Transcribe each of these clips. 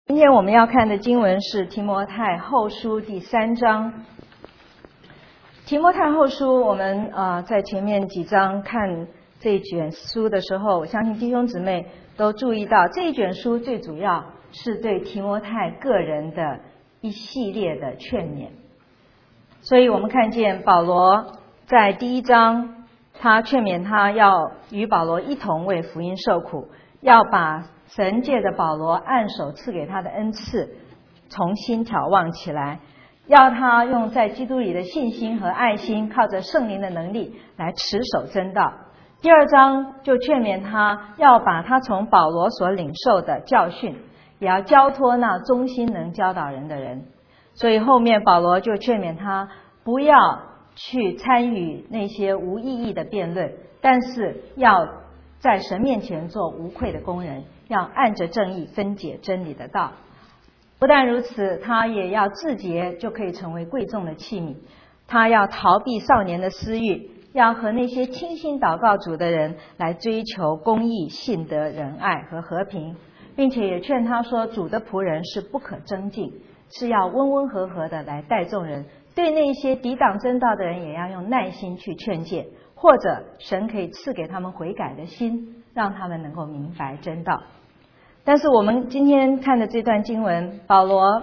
今天我们要看的经文是提摩太后书第3章。提摩太后书，我们在前面几章看这一卷书的时候，我相信弟兄姊妹都注意到，这一卷书最主要是对提摩太个人的一系列的劝勉。所以我们看见保罗在第1章，他劝勉他要与保罗一同为福音受苦，要把神借着保罗按手赐给他的恩赐重新眺望起来，要他用在基督里的信心和爱心，靠着圣灵的能力来持守真道。第2章就劝勉他要把他从保罗所领受的教训，也要交托那忠心能教导人的人。所以后面保罗就劝勉他不要去参与那些无意义的辩论，但是要在神面前做无愧的工人，要按着正义分解真理的道。不但如此，他也要自洁，就可以成为贵重的器皿。他要逃避少年的私欲，要和那些倾心祷告主的人来追求公义、信德、仁爱和和平，并且也劝他说，主的仆人是不可争竞，是要温温和和的来待众人，对那些抵挡真道的人也要用耐心去劝诫，或者神可以赐给他们悔改的心，让他们能够明白真道。但是我们今天看的这段经文，保罗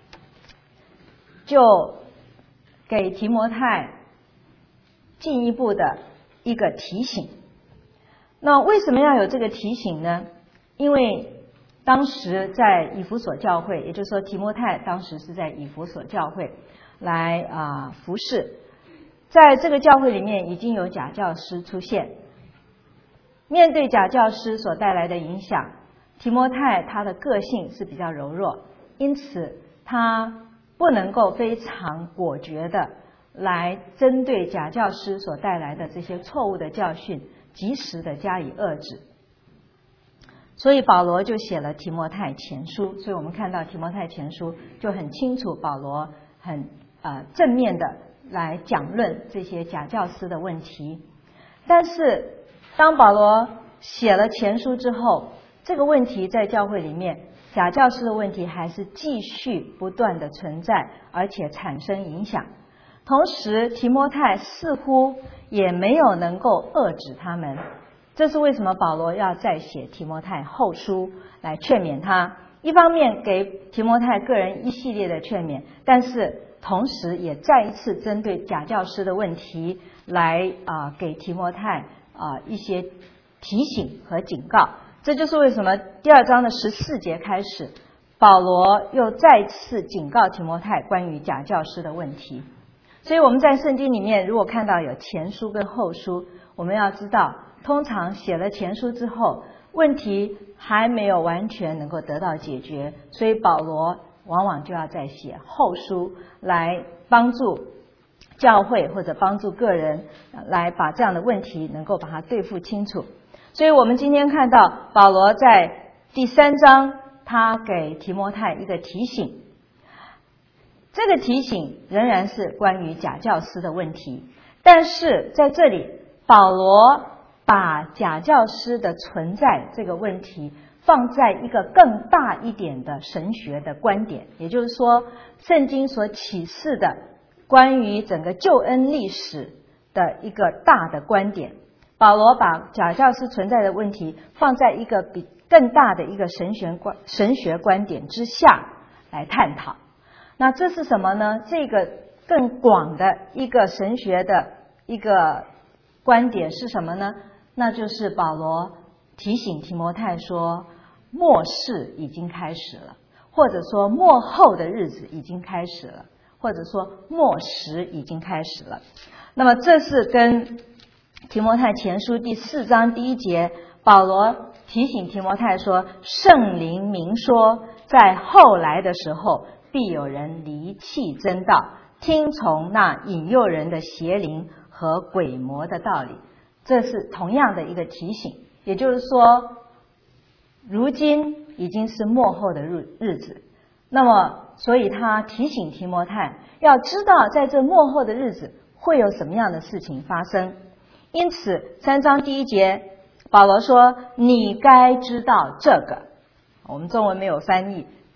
就给提摩太进一步的一个提醒。那为什么要有这个提醒呢？因为当时在以弗所教会，也就是说提摩太当时是在以弗所教会来服侍，在这个教会里面已经有假教师出现。面对假教师所带来的影响，提摩太他的个性是比较柔弱，因此他不能够非常果决的来针对假教师所带来的这些错误的教训及时的加以遏制。所以保罗就写了提摩太前书，所以我们看到提摩太前书就很清楚，保罗很正面的来讲论这些假教师的问题。但是当保罗写了前书之后，这个问题在教会里面，假教师的问题还是继续不断的存在，而且产生影响。同时提摩太似乎也没有能够遏止他们，这是为什么保罗要再写提摩太后书来劝勉他，一方面给提摩太个人一系列的劝勉，但是同时也再一次针对假教师的问题来给提摩太一些提醒和警告。这就是为什么第2章的14节开始，保罗又再次警告提摩太关于假教师的问题。所以我们在圣经里面如果看到有前书跟后书，我们要知道通常写了前书之后，问题还没有完全能够得到解决，所以保罗往往就要再写后书来帮助教会或者帮助个人来把这样的问题能够把它对付清楚。所以我们今天看到保罗在第3章，他给提摩太一个提醒，这个提醒仍然是关于假教师的问题，但是在这里保罗把假教师的存在这个问题放在一个更大一点的神学的观点，也就是说圣经所启示的关于整个救恩历史的一个大的观点。保罗把假教师存在的问题放在一个比更大的一个神学观点之下来探讨。那这是什么呢？这个更广的一个神学的一个观点是什么呢？那就是保罗提醒提摩太说，末世已经开始了，或者说末后的日子已经开始了，或者说末时已经开始了。那么这是跟提摩太前书第4章第1节，保罗提醒提摩太说，圣灵明说，在后来的时候必有人离弃真道，听从那引诱人的邪灵和鬼魔的道理。这是同样的一个提醒，也就是说如今已经是末后的日子，那么所以他提醒提摩太要知道在这末后的日子会有什么样的事情发生。因此3章第1节保罗说，你该知道这个，我们中文没有翻译，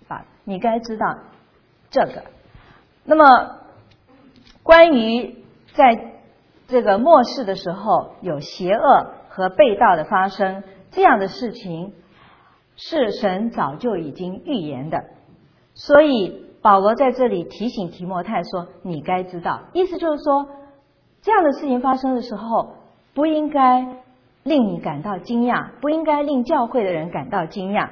你该知道这个。那么关于在这个末世的时候有邪恶和背道的发生，这样的事情是神早就已经预言的，所以保罗在这里提醒提摩太说你该知道，意思就是说这样的事情发生的时候不应该令你感到惊讶，不应该令教会的人感到惊讶。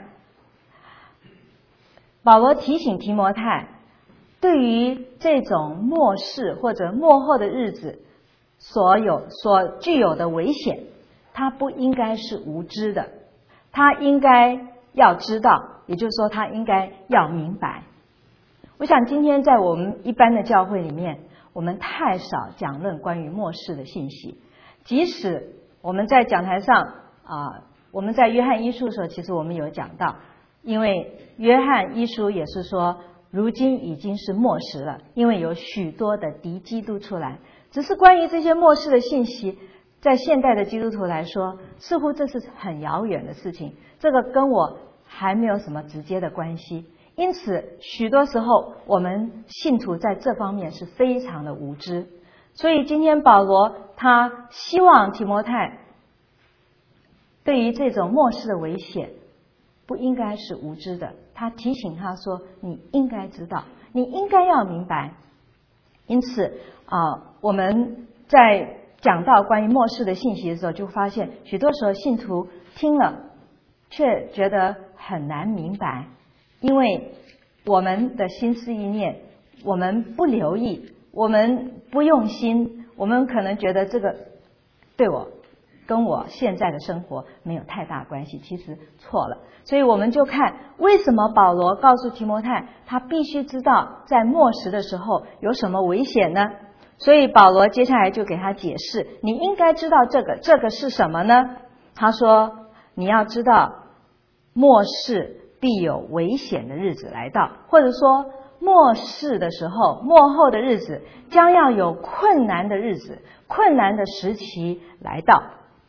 保罗提醒提摩太，对于这种末世或者末后的日子所具有的危险，他不应该是无知的，他应该要知道，也就是说他应该要明白。我想今天在我们一般的教会里面，我们太少讲论关于末世的信息，即使我们在讲台上我们在约翰一书的时候，其实我们有讲到，因为约翰一书也是说如今已经是末时了，因为有许多的敌基督出来。只是关于这些末世的信息，在现代的基督徒来说，似乎这是很遥远的事情，这个跟我还没有什么直接的关系。因此许多时候我们信徒在这方面是非常的无知。所以今天保罗他希望提摩太对于这种末世的危险不应该是无知的，他提醒他说你应该知道，你应该要明白。因此我们在讲到关于末世的信息的时候，就发现许多时候信徒听了却觉得很难明白，因为我们的心思意念，我们不留意，我们不用心，我们可能觉得这个对我跟我现在的生活没有太大关系，其实错了。所以我们就看为什么保罗告诉提摩太他必须知道在末时的时候有什么危险呢？所以保罗接下来就给他解释，你应该知道这个是什么呢？他说你要知道末世必有危险的日子来到，或者说末世的时候，末后的日子将要有困难的日子，困难的时期来到。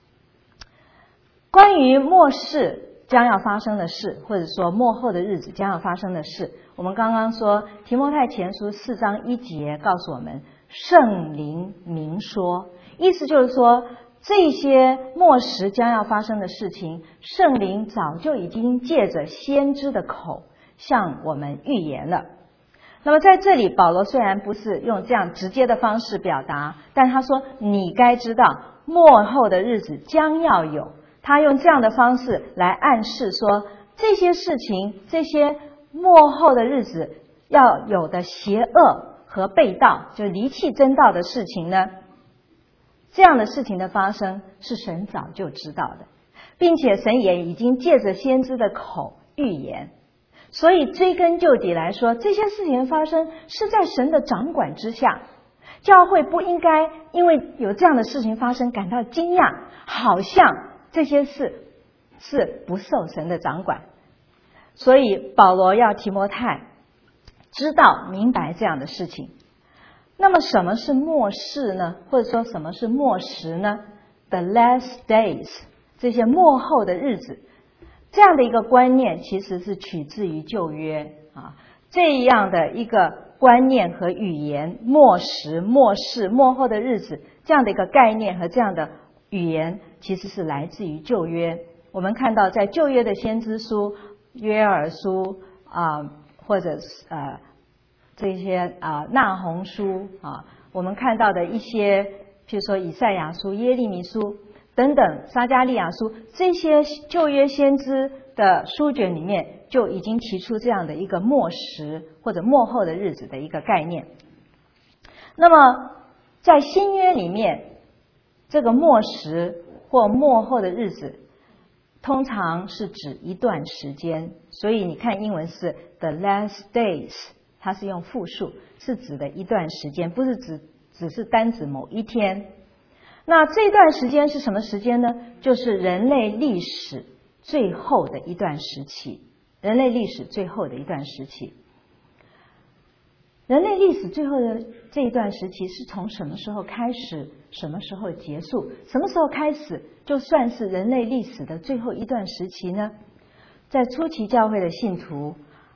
关于末世将要发生的事，或者说末后的日子将要发生的事，我们刚刚说提摩太前书4章1节告诉我们圣灵明说，意思就是说这些末时将要发生的事情，圣灵早就已经借着先知的口向我们预言了。那么在这里保罗虽然不是用这样直接的方式表达，但他说你该知道末后的日子将要有，他用这样的方式来暗示说这些事情，这些末后的日子要有的邪恶和背道，就离弃真道的事情呢，这样的事情的发生是神早就知道的，并且神也已经借着先知的口预言。所以追根究底来说，这些事情的发生是在神的掌管之下，教会不应该因为有这样的事情发生感到惊讶，好像这些事是不受神的掌管。所以保罗要提摩太知道明白这样的事情。那么什么是末世呢？或者说什么是末时呢？ The last days， 这些末后的日子，这样的一个观念其实是取自于旧约这样的一个观念和语言，末时、末世、末后的日子，这样的一个概念和这样的语言其实是来自于旧约。我们看到在旧约的先知书约珥书或者这些那鸿书我们看到的一些譬如说以赛亚书、耶利米书等等，撒迦利亚书，这些旧约先知的书卷里面就已经提出这样的一个末时或者末后的日子的一个概念。那么在新约里面，这个末时或末后的日子通常是指一段时间，所以你看英文是 the last days， 它是用复数，是指的一段时间，不是只是单指某一天。那这段时间是什么时间呢？就是人类历史最后的一段时期。人类历史最后的一段时期，人类历史最后的这一段时期是从什么时候开始，什么时候结束？什么时候开始就算是人类历史的最后一段时期呢？在初期教会的信徒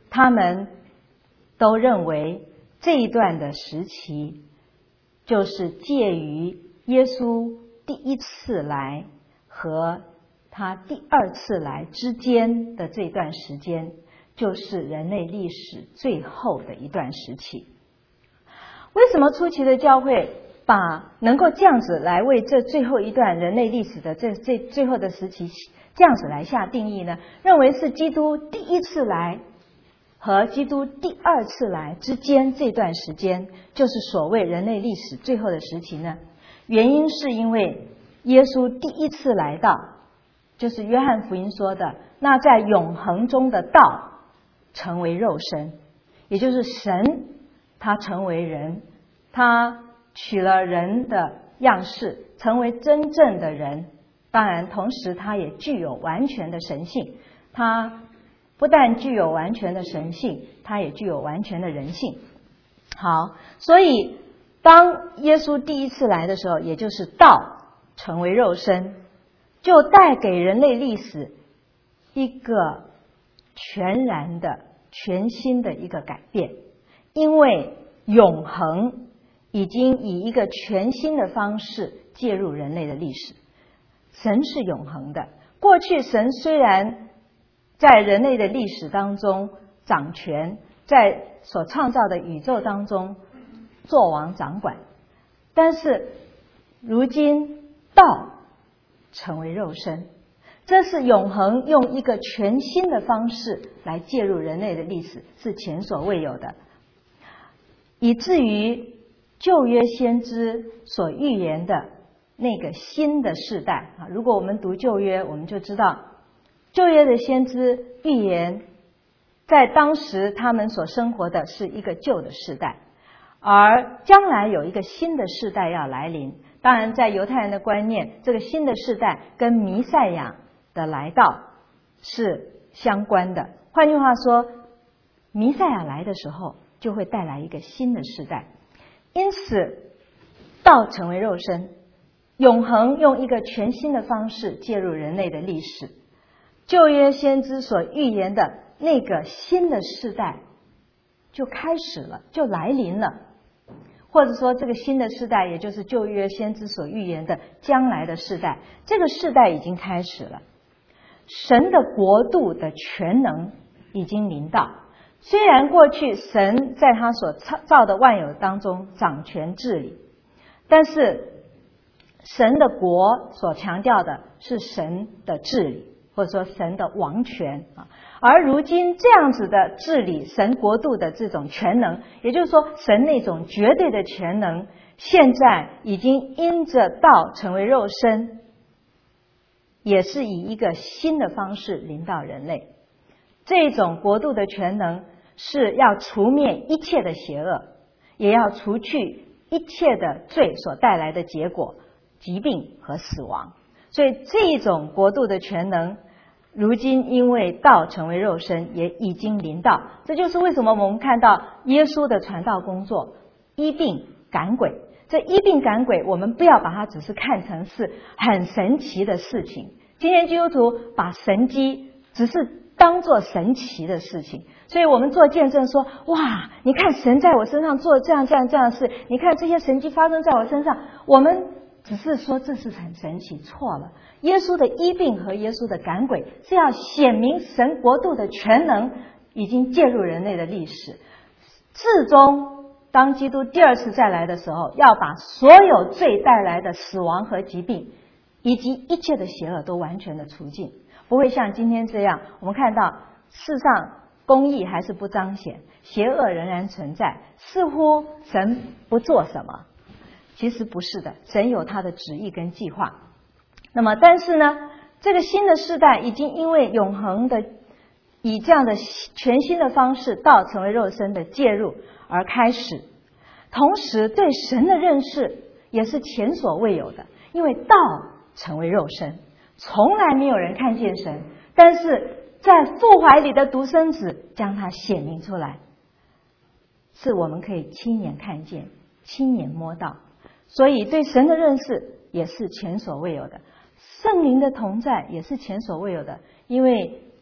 他们都认为这一段的时期就是介于耶稣第一次来和他第二次来之间的这段时间，就是人类历史最后的一段时期。为什么初期的教会把能够这样子来为这最后一段人类历史的这最后的时期这样子来下定义呢？认为是基督第一次来和基督第二次来之间这段时间就是所谓人类历史最后的时期呢？原因是因为耶稣第一次来到，就是约翰福音说的，那在永恒中的道成为肉身，也就是神他成为人，他取了人的样式，成为真正的人。当然同时他也具有完全的神性，他不但具有完全的神性，他也具有完全的人性。好，所以当耶稣第一次来的时候，也就是道成为肉身，就带给人类历史一个全然的全新的一个改变。因为永恒已经以一个全新的方式介入人类的历史。神是永恒的，过去神虽然在人类的历史当中掌权，在所创造的宇宙当中作王掌管，但是如今道成为肉身，这是永恒用一个全新的方式来介入人类的历史，是前所未有的。以至于旧约先知所预言的那个新的世代啊，如果我们读旧约，我们就知道旧约的先知预言在当时他们所生活的是一个旧的世代，而将来有一个新的世代要来临。当然在犹太人的观念，这个新的世代跟弥赛亚的来到是相关的。换句话说，弥赛亚来的时候就会带来一个新的世代。因此道成为肉身，永恒用一个全新的方式介入人类的历史。旧约先知所预言的那个新的世代就开始了，就来临了。或者说这个新的世代也就是旧约先知所预言的将来的世代，这个世代已经开始了。神的国度的全能已经临到，虽然过去神在他所造的万有当中掌权治理，但是神的国所强调的是神的治理，或者说神的王权啊。而如今这样子的治理神国度的这种全能，也就是说神那种绝对的全能，现在已经因着道成为肉身，也是以一个新的方式临到人类。这种国度的全能是要除灭一切的邪恶，也要除去一切的罪所带来的结果，疾病和死亡。所以这种国度的全能如今因为道成为肉身，也已经临到。这就是为什么我们看到耶稣的传道工作医病赶鬼。这医病赶鬼，我们不要把它只是看成是很神奇的事情。今天基督徒把神迹只是当作神奇的事情，所以我们做见证说，哇，你看神在我身上做这样的事，你看这些神迹发生在我身上，我们只是说这是很神奇，错了。耶稣的医病和耶稣的赶鬼是要显明神国度的全能已经介入人类的历史，至终当基督第二次再来的时候，要把所有罪带来的死亡和疾病以及一切的邪恶都完全的除尽，不会像今天这样，我们看到世上公义还是不彰显，邪恶仍然存在，似乎神不做什么。其实不是的，神有他的旨意跟计划。那么但是呢，这个新的世代已经因为永恒的以这样的全新的方式，道成为肉身的介入而开始，同时对神的认识也是前所未有的。因为道成为肉身，从来没有人看见神，但是在父怀里的独生子将他显明出来，是我们可以亲眼看见，亲眼摸到。所以对神的认识也是前所未有的，圣灵的同在也是前所未有的。因为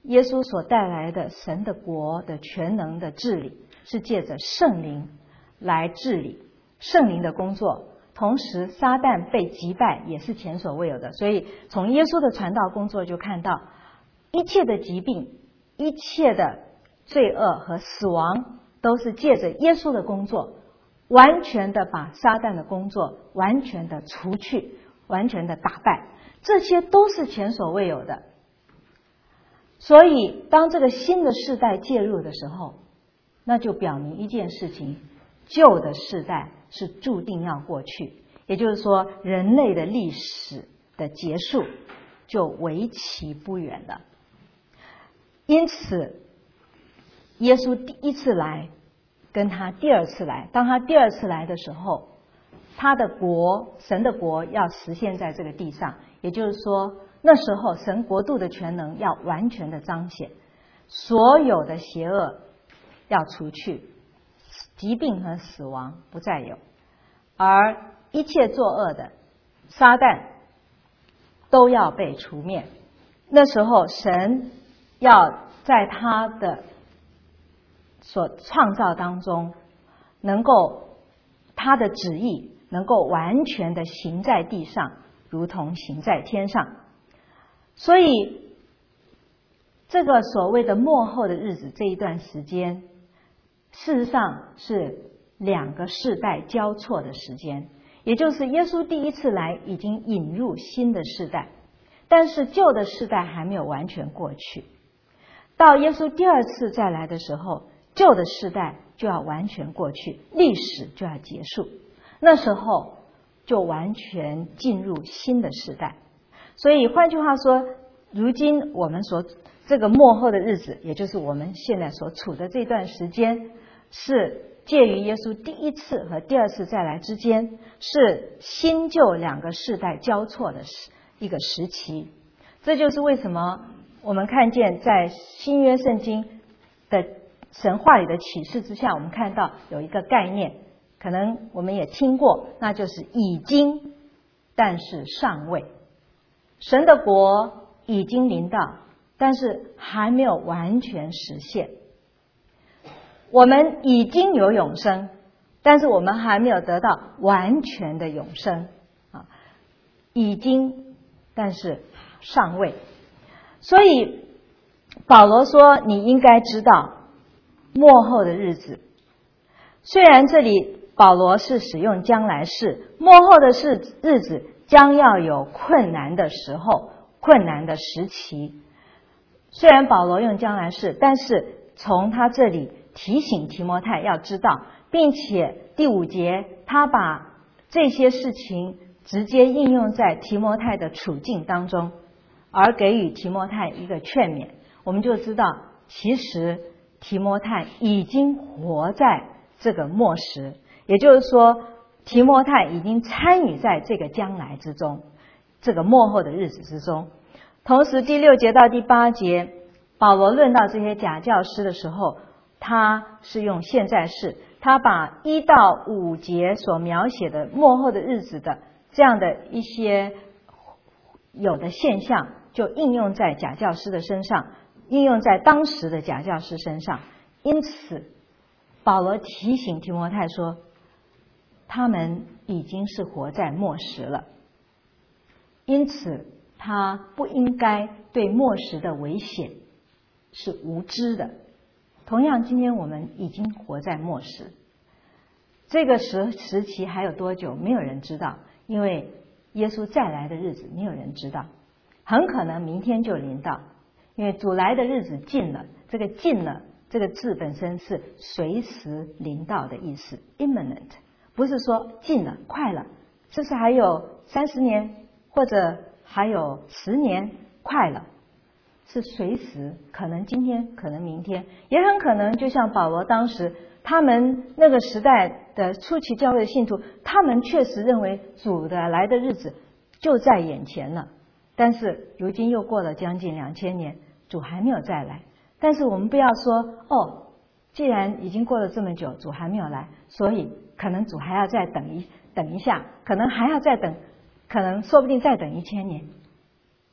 耶稣所带来的神的国的全能的治理，是借着圣灵来治理，圣灵的工作。同时撒旦被击败也是前所未有的。所以从耶稣的传道工作就看到，一切的疾病，一切的罪恶和死亡，都是借着耶稣的工作，完全的把撒旦的工作完全的除去，完全的打败，这些都是前所未有的。所以当这个新的世代介入的时候，那就表明一件事情，旧的世代是注定要过去，也就是说人类的历史的结束就为期不远了。因此耶稣第一次来跟他第二次来，当他第二次来的时候，他的国，神的国要实现在这个地上，也就是说那时候神国度的全能要完全的彰显，所有的邪恶要除去，疾病和死亡不再有，而一切作恶的撒旦都要被除灭。那时候神要在他的所创造当中，能够他的旨意能够完全的行在地上，如同行在天上。所以这个所谓的末后的日子，这一段时间事实上是两个世代交错的时间，也就是耶稣第一次来已经引入新的世代，但是旧的世代还没有完全过去。到耶稣第二次再来的时候，旧的世代就要完全过去，历史就要结束，那时候就完全进入新的世代。所以换句话说，如今我们所这个末后的日子，也就是我们现在所处的这段时间，是介于耶稣第一次和第二次再来之间，是新旧两个世代交错的一个时期。这就是为什么我们看见在新约圣经的神话里的启示之下，我们看到有一个概念，可能我们也听过，那就是已经但是尚未。神的国已经临到，但是还没有完全实现。我们已经有永生，但是我们还没有得到完全的永生啊，已经但是尚未。所以保罗说你应该知道末后的日子，虽然这里保罗是使用将来式，末后的日子将要有困难的时候，困难的时期。虽然保罗用将来式，但是从他这里提醒提摩太要知道，并且第5节他把这些事情直接应用在提摩太的处境当中，而给予提摩太一个劝勉，我们就知道其实提摩太已经活在这个末时，也就是说提摩太已经参与在这个将来之中，这个末后的日子之中。同时第6节到第8节保罗论到这些假教师的时候，他是用现在式，他把1到5节所描写的末后的日子的这样的一些有的现象，就应用在假教师的身上，应用在当时的假教师身上。因此保罗提醒提摩太说，他们已经是活在末时了，因此他不应该对末时的危险是无知的。同样今天我们已经活在末时，这个时期还有多久没有人知道，因为耶稣再来的日子没有人知道，很可能明天就临到，因为主来的日子近了。这个近了这个字本身是随时临到的意思， imminent， 不是说近了快了，这是还有30年或者还有10年，快了是随时，可能今天可能明天，也很可能就像保罗当时他们那个时代的初期教会的信徒，他们确实认为主的来的日子就在眼前了，但是如今又过了将近2000年，主还没有再来。但是我们不要说既然已经过了这么久，主还没有来，所以可能主还要再等一下，可能还要再等，可能说不定再等1000年。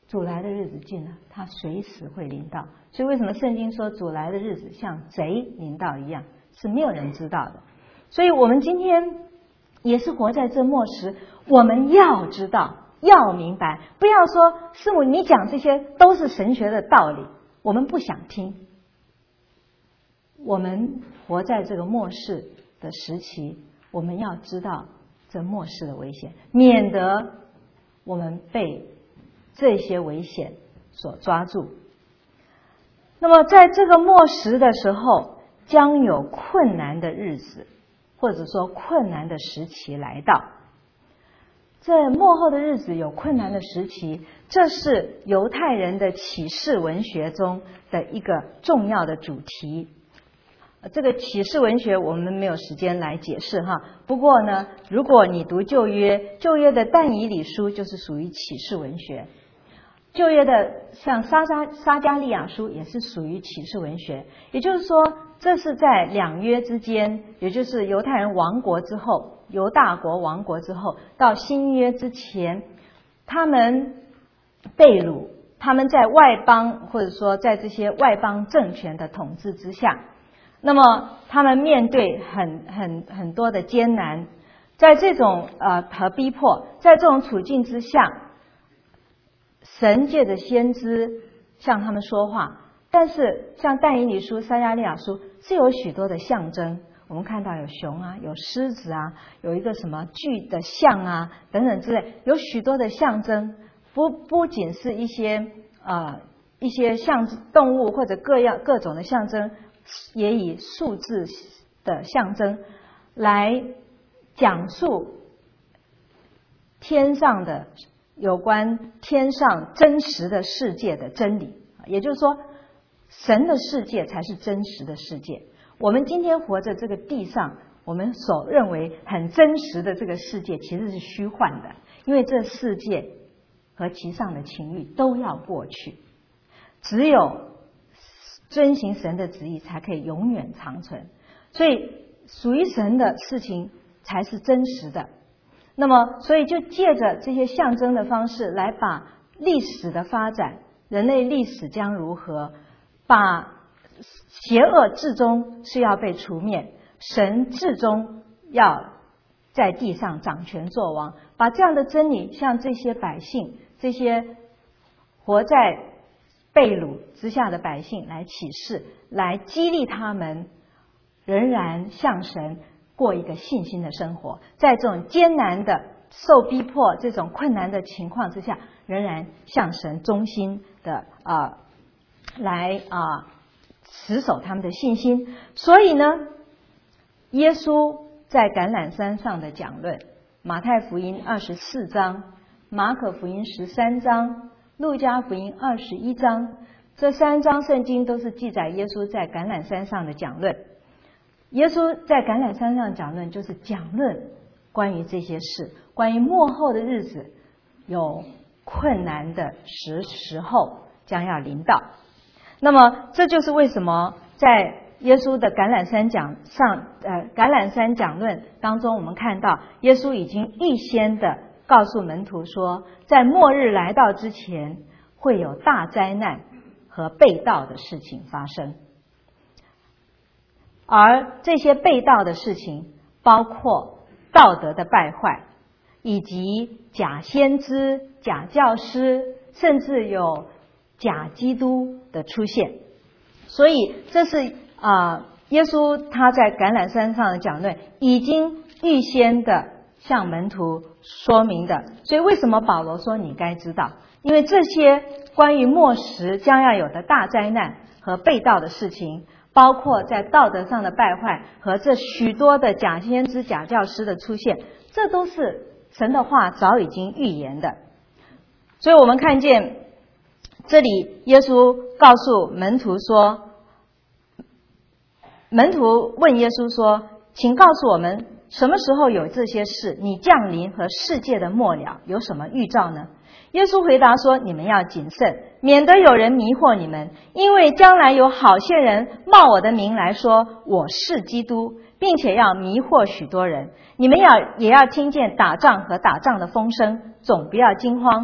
主来的日子近了，他随时会临到。所以为什么圣经说主来的日子像贼临到一样，是没有人知道的。所以我们今天也是活在这末时，我们要知道，要明白，不要说师母你讲这些都是神学的道理，我们不想听。我们活在这个末世的时期，我们要知道这末世的危险，免得我们被这些危险所抓住。那么在这个末时的时候，将有困难的日子，或者说困难的时期来到。这末后的日子有困难的时期，这是犹太人的启示文学中的一个重要的主题。这个启示文学我们没有时间来解释哈。不过呢，如果你读旧约，旧约的但以理书就是属于启示文学，旧约的像撒迦利亚书也是属于启示文学。也就是说，这是在两约之间，也就是犹太人亡国之后，犹大国亡国之后，到新约之前，他们被掳，他们在外邦或者说在这些外邦政权的统治之下。那么他们面对很多的艰难，在这种和逼迫，在这种处境之下，神借着先知向他们说话。但是像但以理书、撒迦利亚书是有许多的象征，我们看到有熊啊，有狮子啊，有一个什么巨的象啊等等之类，有许多的象征，不仅是一些象动物或者各种的象征，也以数字的象征来讲述天上的有关天上真实的世界的真理。也就是说，神的世界才是真实的世界。我们今天活在这个地上，我们所认为很真实的这个世界其实是虚幻的，因为这世界和其上的情欲都要过去，只有遵行神的旨意才可以永远长存。所以属于神的事情才是真实的。那么所以就借着这些象征的方式来把历史的发展，人类历史将如何，把邪恶至终是要被除灭，神至终要在地上掌权作王，把这样的真理向这些百姓，这些活在被掳之下的百姓来启示，来激励他们仍然向神过一个信心的生活，在这种艰难的受逼迫这种困难的情况之下，仍然向神忠心的来持守他们的信心。所以呢，耶稣在橄榄山上的讲论，马太福音24章，马可福音13章，路加福音21章，这3章圣经都是记载耶稣在橄榄山上的讲论。耶稣在橄榄山上讲论，就是讲论关于这些事，关于末后的日子有困难的时候将要临到。那么这就是为什么在耶稣的橄榄山讲论当中，我们看到耶稣已经预先的告诉门徒说，在末日来到之前，会有大灾难和背道的事情发生。而这些背道的事情包括道德的败坏，以及假先知、假教师，甚至有假基督的出现。所以这是耶稣他在橄榄山上的讲论已经预先的向门徒说明的。所以为什么保罗说你该知道？因为这些关于末时将要有的大灾难和背道的事情，包括在道德上的败坏和这许多的假先知、假教师的出现，这都是神的话早已经预言的。所以我们看见这里耶稣告诉门徒说，门徒问耶稣说，请告诉我们什么时候有这些事，你降临和世界的末了有什么预兆呢？耶稣回答说，你们要谨慎，免得有人迷惑你们，因为将来有好些人冒我的名来说我是基督，并且要迷惑许多人。你们也要听见打仗和打仗的风声，总不要惊慌，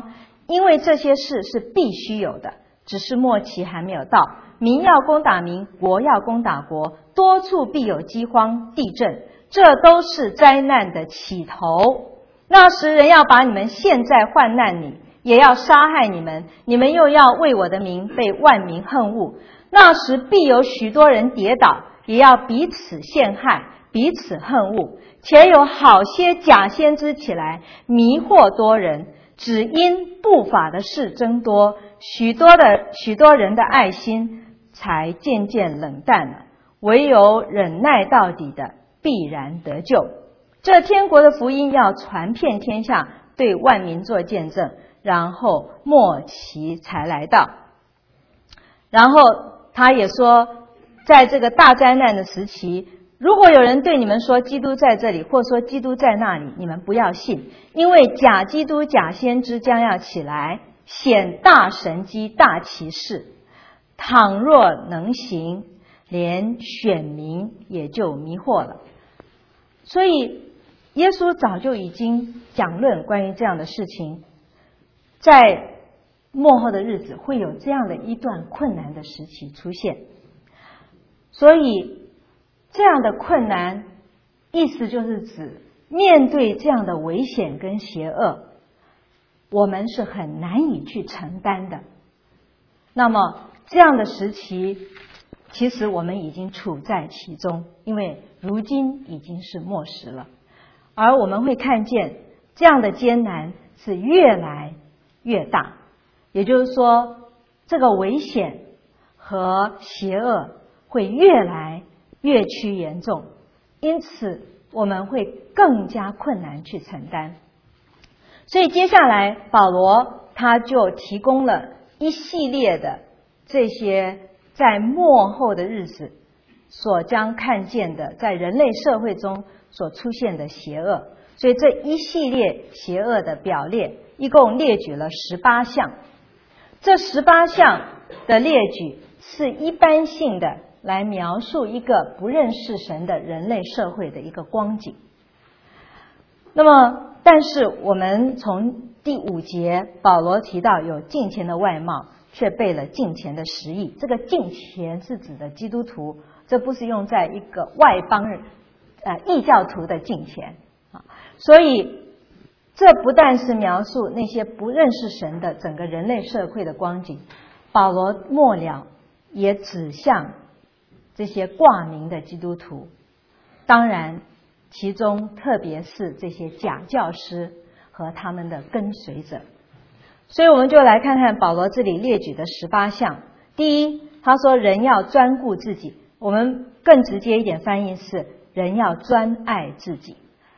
因为这些事是必须有的，只是末期还没有到。民要攻打民，国要攻打国，多处必有饥荒、地震，这都是灾难的起头。那时人要把你们陷在患难里，也要杀害你们，你们又要为我的名被万民恨恶。那时必有许多人跌倒，也要彼此陷害，彼此恨恶。且有好些假先知起来，迷惑多人，只因不法的事增多，许多人的爱心才渐渐冷淡了。唯有忍耐到底的，必然得救。这天国的福音要传遍天下，对万民做见证，然后末期才来到。然后他也说，在这个大灾难的时期，如果有人对你们说基督在这里，或说基督在那里，你们不要信，因为假基督、假先知将要起来，显大神机、大奇事。倘若能行，连选民也就迷惑了。所以耶稣早就已经讲论关于这样的事情，在末后的日子会有这样的一段困难的时期出现。所以这样的困难，意思就是指面对这样的危险跟邪恶，我们是很难以去承担的。那么这样的时期，其实我们已经处在其中，因为如今已经是末时了。而我们会看见这样的艰难是越来越大，也就是说，这个危险和邪恶会越来越趋严重，因此我们会更加困难去承担。所以接下来保罗他就提供了一系列的这些在末后的日子所将看见的，在人类社会中所出现的邪恶。所以这一系列邪恶的表列一共列举了18项。这18项的列举是一般性的来描述一个不认识神的人类社会的一个光景。那么但是我们从第5节保罗提到有敬虔的外貌，却背了敬虔的实意。这个敬虔是指的基督徒，这不是用在一个外邦人异教徒的敬虔。所以这不但是描述那些不认识神的整个人类社会的光景，保罗末了也指向这些挂名的基督徒，当然其中特别是这些假教师和他们的跟随者。所以我们就来看看保罗这里列举的18项。第一，他说人要专顾自己，我们更直接一点翻译是人要专爱自己，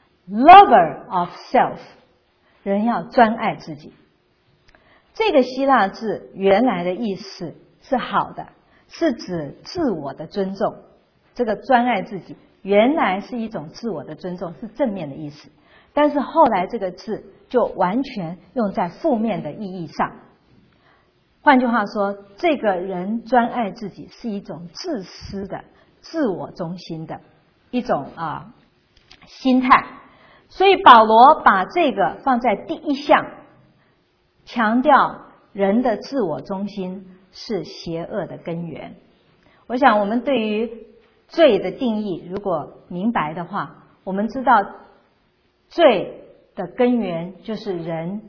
lover of self， 人要专爱自己。这个希腊字原来的意思是好的，是指自我的尊重。这个专爱自己原来是一种自我的尊重，是正面的意思，但是后来这个字就完全用在负面的意义上。换句话说，这个人专爱自己是一种自私的、自我中心的一种心态。所以保罗把这个放在第1项，强调人的自我中心是邪恶的根源。我想我们对于罪的定义如果明白的话，我们知道罪的根源就是人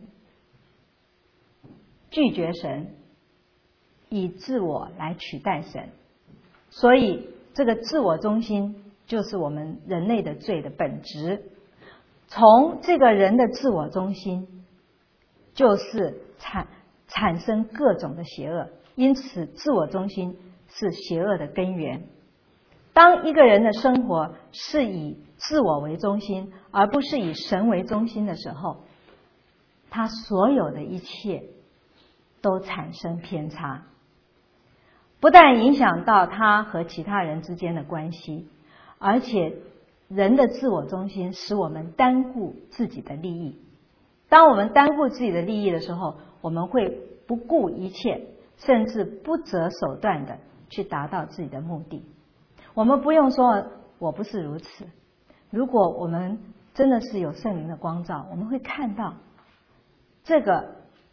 拒绝神，以自我来取代神。所以这个自我中心就是我们人类的罪的本质。从这个人的自我中心就是产生各种的邪恶，因此自我中心是邪恶的根源。当一个人的生活是以自我为中心，而不是以神为中心的时候，他所有的一切都产生偏差，不但影响到他和其他人之间的关系，而且人的自我中心使我们单顾自己的利益。当我们单顾自己的利益的时候，我们会不顾一切，甚至不择手段的去达到自己的目的。我们不用说我不是如此，如果我们真的是有圣灵的光照，我们会看到这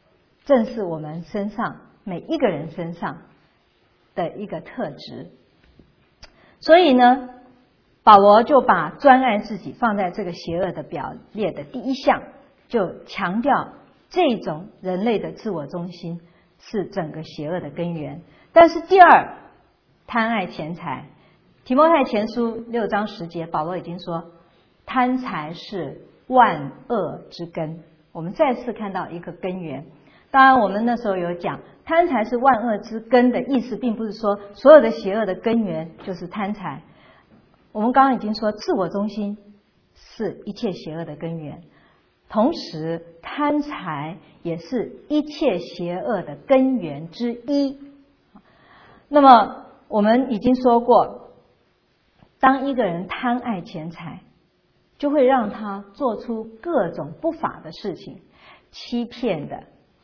正是我们身上每一个人身上的一个特质。所以呢，保罗就把专爱自己放在这个邪恶的表列的第一项，就强调这种人类的自我中心是整个邪恶的根源。但是第二，贪爱钱财，提摩太前书6章10节，保罗已经说贪财是万恶之根。我们再次看到一个根源。当然我们那时候有讲，贪财是万恶之根的意思，并不是说所有的邪恶的根源就是贪财。我们刚刚已经说自我中心是一切邪恶的根源，同时贪财也是一切邪恶的根源之一。那么我们已经说过，当一个人贪爱钱财，就会让他做出各种不法的事情，欺骗的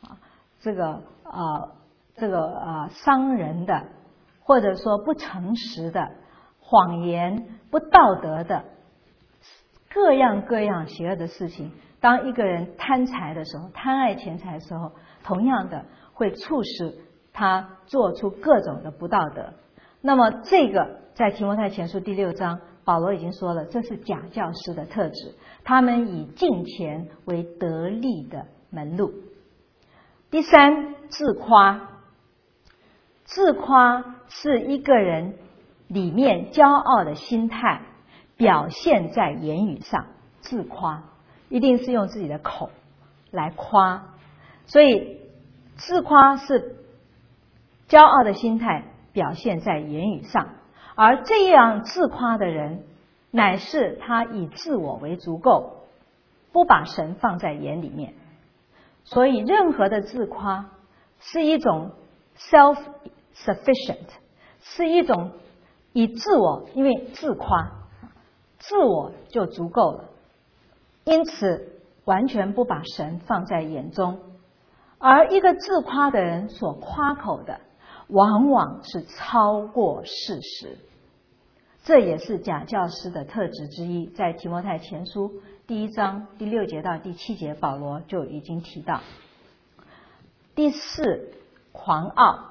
伤人的，或者说不诚实的，谎言，不道德的，各样各样邪恶的事情。当一个人贪财的时候，贪爱钱财的时候，同样的会促使他做出各种的不道德。那么这个在提摩太前书第6章，保罗已经说了，这是假教师的特质，他们以敬钱为得利的门路。第三，自夸。自夸是一个人里面骄傲的心态表现在言语上。自夸一定是用自己的口来夸，所以自夸是骄傲的心态表现在言语上，而这样自夸的人乃是他以自我为足够，不把神放在眼里面。所以任何的自夸是一种 self-sufficient， 是一种以自我，因为自夸自我就足够了，因此完全不把神放在眼中。而一个自夸的人所夸口的往往是超过事实，这也是假教师的特质之一。在提摩太前书第1章第6节到第7节，保罗就已经提到。第四，狂傲。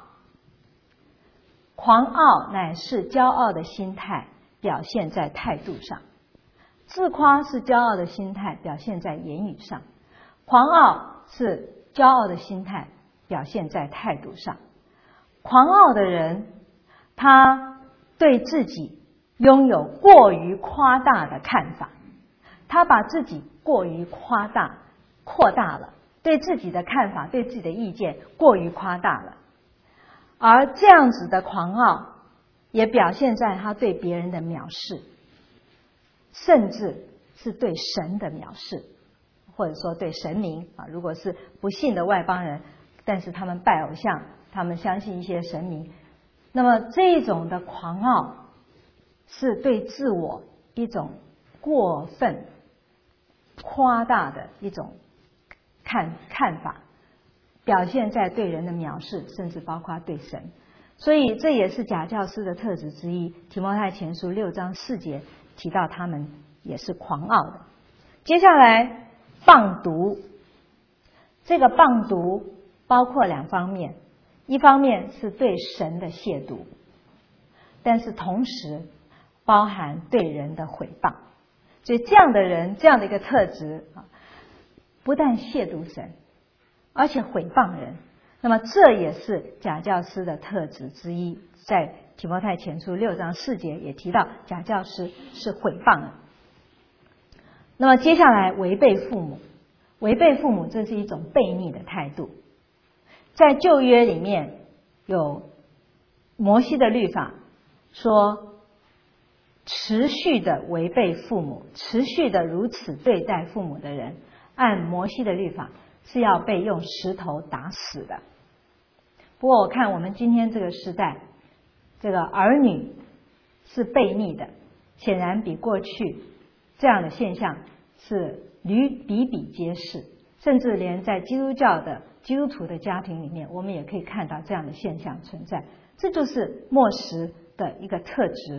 狂傲乃是骄傲的心态表现在态度上，自夸是骄傲的心态表现在言语上，狂傲是骄傲的心态表现在态度上。狂傲的人，他对自己拥有过于夸大的看法，他把自己过于夸大扩大了，对自己的看法对自己的意见过于夸大了。而这样子的狂傲也表现在他对别人的藐视，甚至是对神的藐视，或者说对神明啊，如果是不信的外邦人，但是他们拜偶像，他们相信一些神明，那么这种的狂傲是对自我一种过分夸大的一种看法，表现在对人的藐视，甚至包括对神。所以这也是假教师的特质之一。提摩太前书6章4节提到他们也是狂傲的。接下来谤读，这个谤读包括两方面，一方面是对神的亵渎，但是同时包含对人的毁谤。所以这样的人，这样的一个特质不但亵渎神，而且毁谤人，那么这也是假教师的特质之一。在提摩太前书6章4节也提到，假教师是毁谤人。那么接下来违背父母，违背父母这是一种悖逆的态度。在旧约里面有摩西的律法说，持续的违背父母，持续的如此对待父母的人，按摩西的律法是要被用石头打死的。不过我看我们今天这个时代，这个儿女是悖逆的，显然比过去这样的现象是比比皆是，甚至连在基督教的基督徒的家庭里面，我们也可以看到这样的现象存在。这就是末时的一个特质。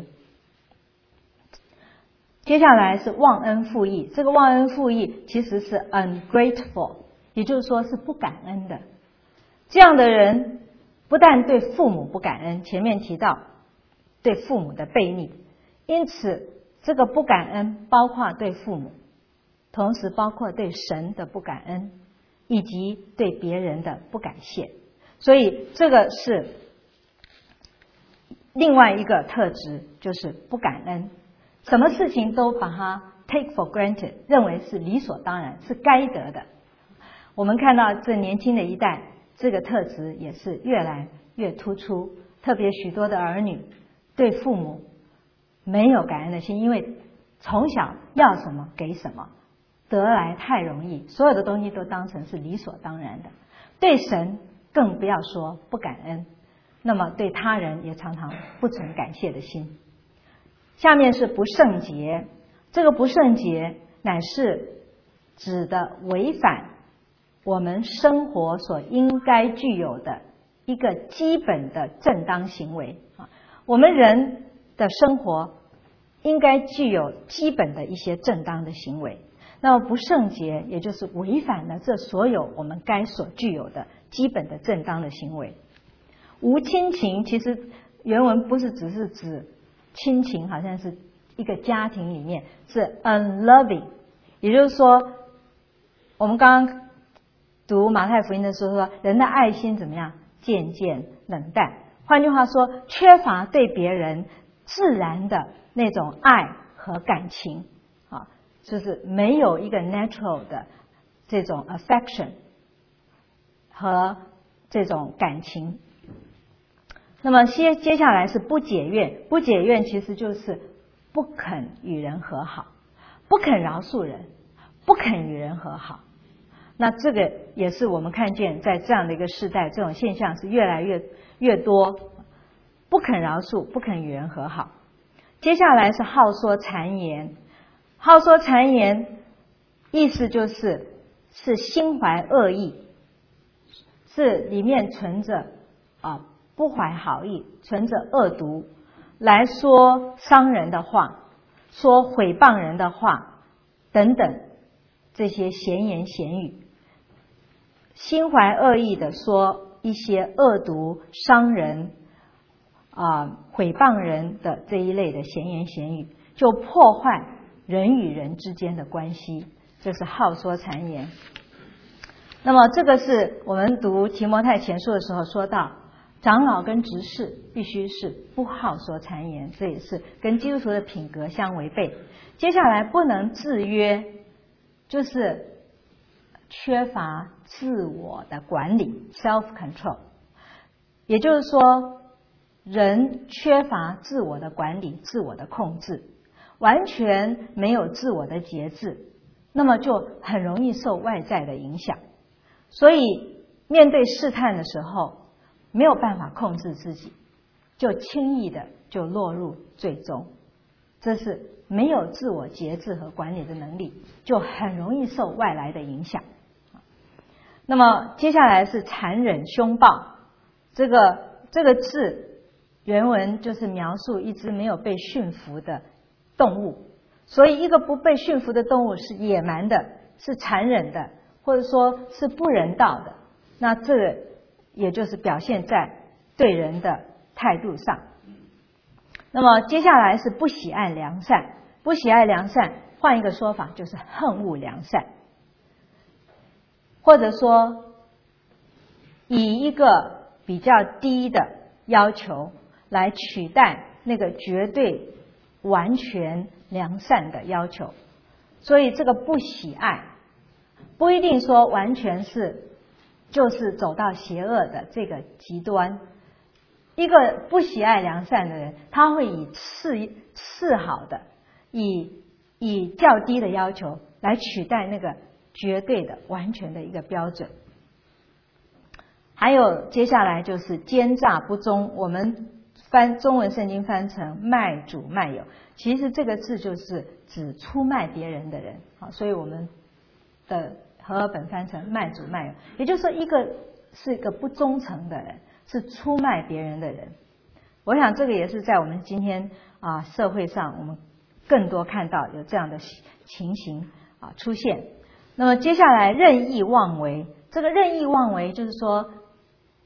接下来是忘恩负义，这个忘恩负义其实是 ungrateful， 也就是说是不感恩的。 这样的人不但对父母不感恩，前面提到对父母的悖逆，因此这个不感恩包括对父母，同时包括对神的不感恩，以及对别人的不感谢。所以这个是另外一个特质，就是不感恩，什么事情都把它 take for granted， 认为是理所当然，是该得的。我们看到这年轻的一代，这个特质也是越来越突出，特别许多的儿女对父母没有感恩的心，因为从小要什么给什么，得来太容易，所有的东西都当成是理所当然的。对神更不要说不感恩，那么对他人也常常不存感谢的心。下面是不圣洁，这个不圣洁乃是指的违反我们生活所应该具有的一个基本的正当行为。我们人的生活应该具有基本的一些正当的行为，那么不圣洁也就是违反了这所有我们该所具有的基本的正当的行为。无亲情，其实原文不是只是指亲情，好像是一个家庭里面是 unloving， 也就是说我们刚刚读马太福音的时候说，人的爱心怎么样？渐渐冷淡。换句话说，缺乏对别人自然的那种爱和感情啊，就是没有一个 natural 的这种 affection 和这种感情。那么接下来是不解怨，不解怨其实就是不肯与人和好，不肯饶恕人，不肯与人和好。那这个也是我们看见在这样的一个时代，这种现象是越来越多，不肯饶恕，不肯与人和好。接下来是好说谗言，好说谗言意思就是心怀恶意，是里面存着不怀好意，存着恶毒，来说伤人的话，说毁谤人的话等等这些闲言闲语，心怀恶意的说一些恶毒伤人毁谤人的这一类的闲言闲语，就破坏人与人之间的关系，这是好说谗言。那么这个是我们读提摩太前书的时候说到，长老跟执事必须是不好说谗言，这也是跟基督徒的品格相违背。接下来不能制约，就是缺乏自我的管理 self control， 也就是说人缺乏自我的管理，自我的控制，完全没有自我的节制，那么就很容易受外在的影响，所以面对试探的时候没有办法控制自己，就轻易的就落入罪中。这是没有自我节制和管理的能力，就很容易受外来的影响。那么接下来是残忍凶暴，这个字原文就是描述一只没有被驯服的动物，所以一个不被驯服的动物是野蛮的，是残忍的，或者说是不人道的，那这个也就是表现在对人的态度上。那么接下来是不喜爱良善，不喜爱良善换一个说法就是恨恶良善，或者说以一个比较低的要求来取代那个绝对完全良善的要求。所以这个不喜爱不一定说完全就是走到邪恶的这个极端，一个不喜爱良善的人，他会以次好的以较低的要求来取代那个绝对的完全的一个标准。还有接下来就是奸诈不忠，我们中文圣经翻成卖主卖友，其实这个字就是指出卖别人的人，所以我们的和合本翻成卖主卖友，也就是说是一个不忠诚的人，是出卖别人的人。我想这个也是在我们今天社会上我们更多看到有这样的情形出现。那么接下来任意妄为，这个任意妄为就是说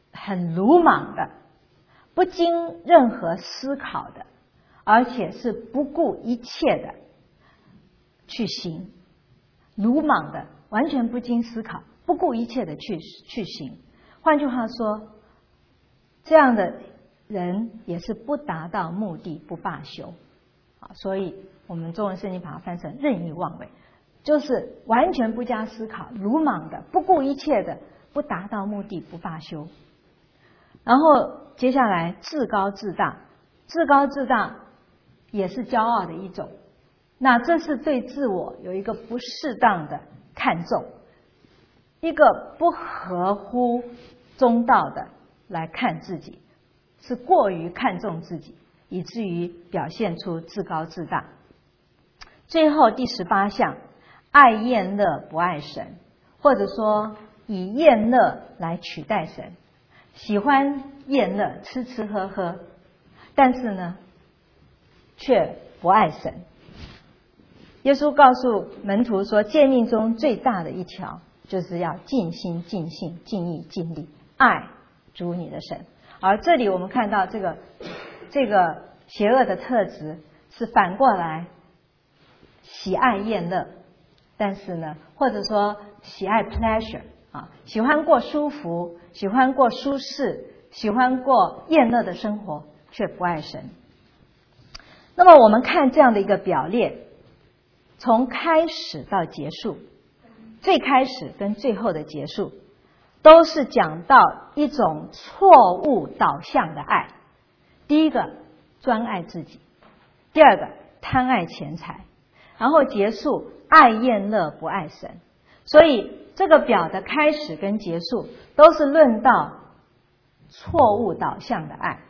很鲁莽的，不经任何思考的，而且是不顾一切的去行，鲁莽的，完全不经思考，不顾一切的去行。换句话说，这样的人也是不达到目的不罢休。所以我们中文圣经把它翻成任意妄为，就是完全不加思考，鲁莽的，不顾一切的，不达到目的不罢休。然后接下来自高自大，自高自大也是骄傲的一种，那这是对自我有一个不适当的看重，一个不合乎中道的来看自己，是过于看重自己，以至于表现出自高自大。最后第18项，爱厌乐不爱神，或者说以厌乐来取代神，喜欢厌乐，吃吃喝喝，但是呢却不爱神。耶稣告诉门徒说，诫命中最大的一条就是要尽心尽性尽意尽力爱主你的神。而这里我们看到这个邪恶的特质是反过来喜爱厌乐，但是呢，或者说喜爱 pleasure 喜欢过舒服，喜欢过舒适，喜欢过厌乐的生活，却不爱神。那么我们看这样的一个表列，从开始到结束，最开始跟最后的结束，都是讲到一种错误导向的爱。第一个专爱自己，第二个贪爱钱财，然后结束爱厌乐不爱神。所以这个表的开始跟结束都是论到错误导向的爱，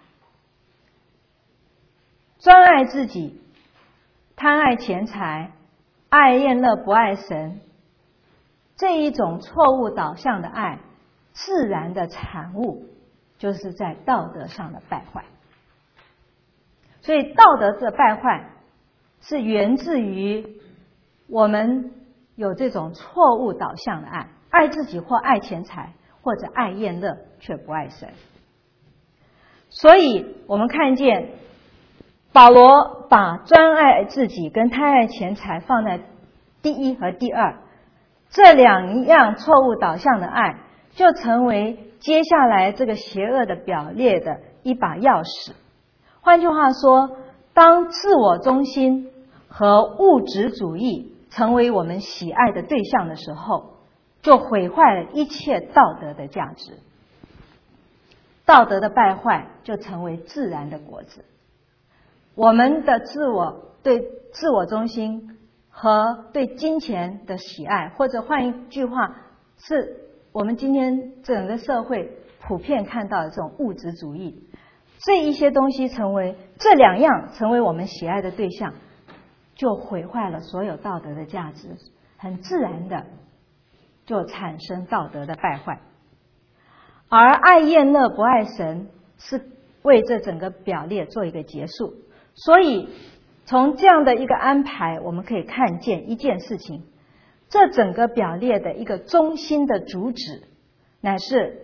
专爱自己，贪爱钱财，爱厌乐不爱神，这一种错误导向的爱，自然的产物就是在道德上的败坏。所以道德的败坏是源自于我们有这种错误导向的爱，爱自己或爱钱财，或者爱厌乐却不爱神。所以我们看见保罗把专爱自己跟贪爱钱财放在第一和第二，这两样错误导向的爱就成为接下来这个邪恶的表列的一把钥匙。换句话说，当自我中心和物质主义成为我们喜爱的对象的时候，就毁坏了一切道德的价值。道德的败坏就成为自然的果子。我们的对自我中心和对金钱的喜爱，或者换一句话，是我们今天整个社会普遍看到的这种物质主义，这一些东西这两样成为我们喜爱的对象，就毁坏了所有道德的价值，很自然的就产生道德的败坏。而爱厌乐不爱神是为这整个表列做一个结束。所以从这样的一个安排，我们可以看见一件事情，这整个表列的一个中心的主旨，乃是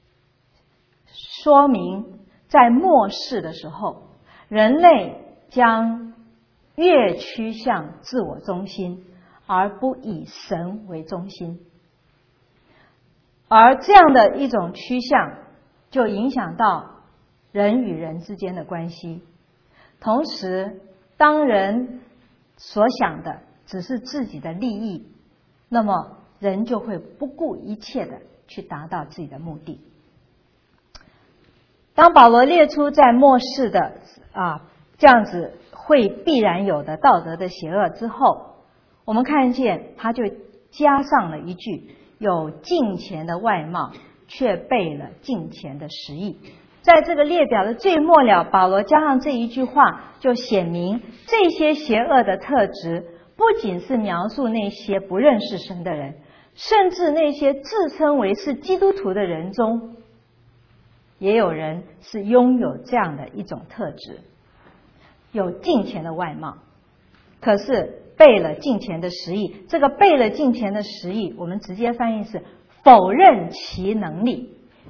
说明在末世的时候，人类将越趋向自我中心，而不以神为中心。而这样的一种趋向就影响到人与人之间的关系。同时，当人所想的只是自己的利益，那么人就会不顾一切的去达到自己的目的。当保罗列出在末世的这样子会必然有的道德的邪恶之后，我们看见他就加上了一句，有敬虔的外貌，却背了敬虔的实意。在这个列表的最末了，保罗加上这一句话，就显明这些邪恶的特质不仅是描述那些不认识神的人，甚至那些自称为是基督徒的人中，也有人是拥有这样的一种特质，有敬虔的外貌，可是背了敬虔的实意。这个背了敬虔的实意，我们直接翻译是否认其能力，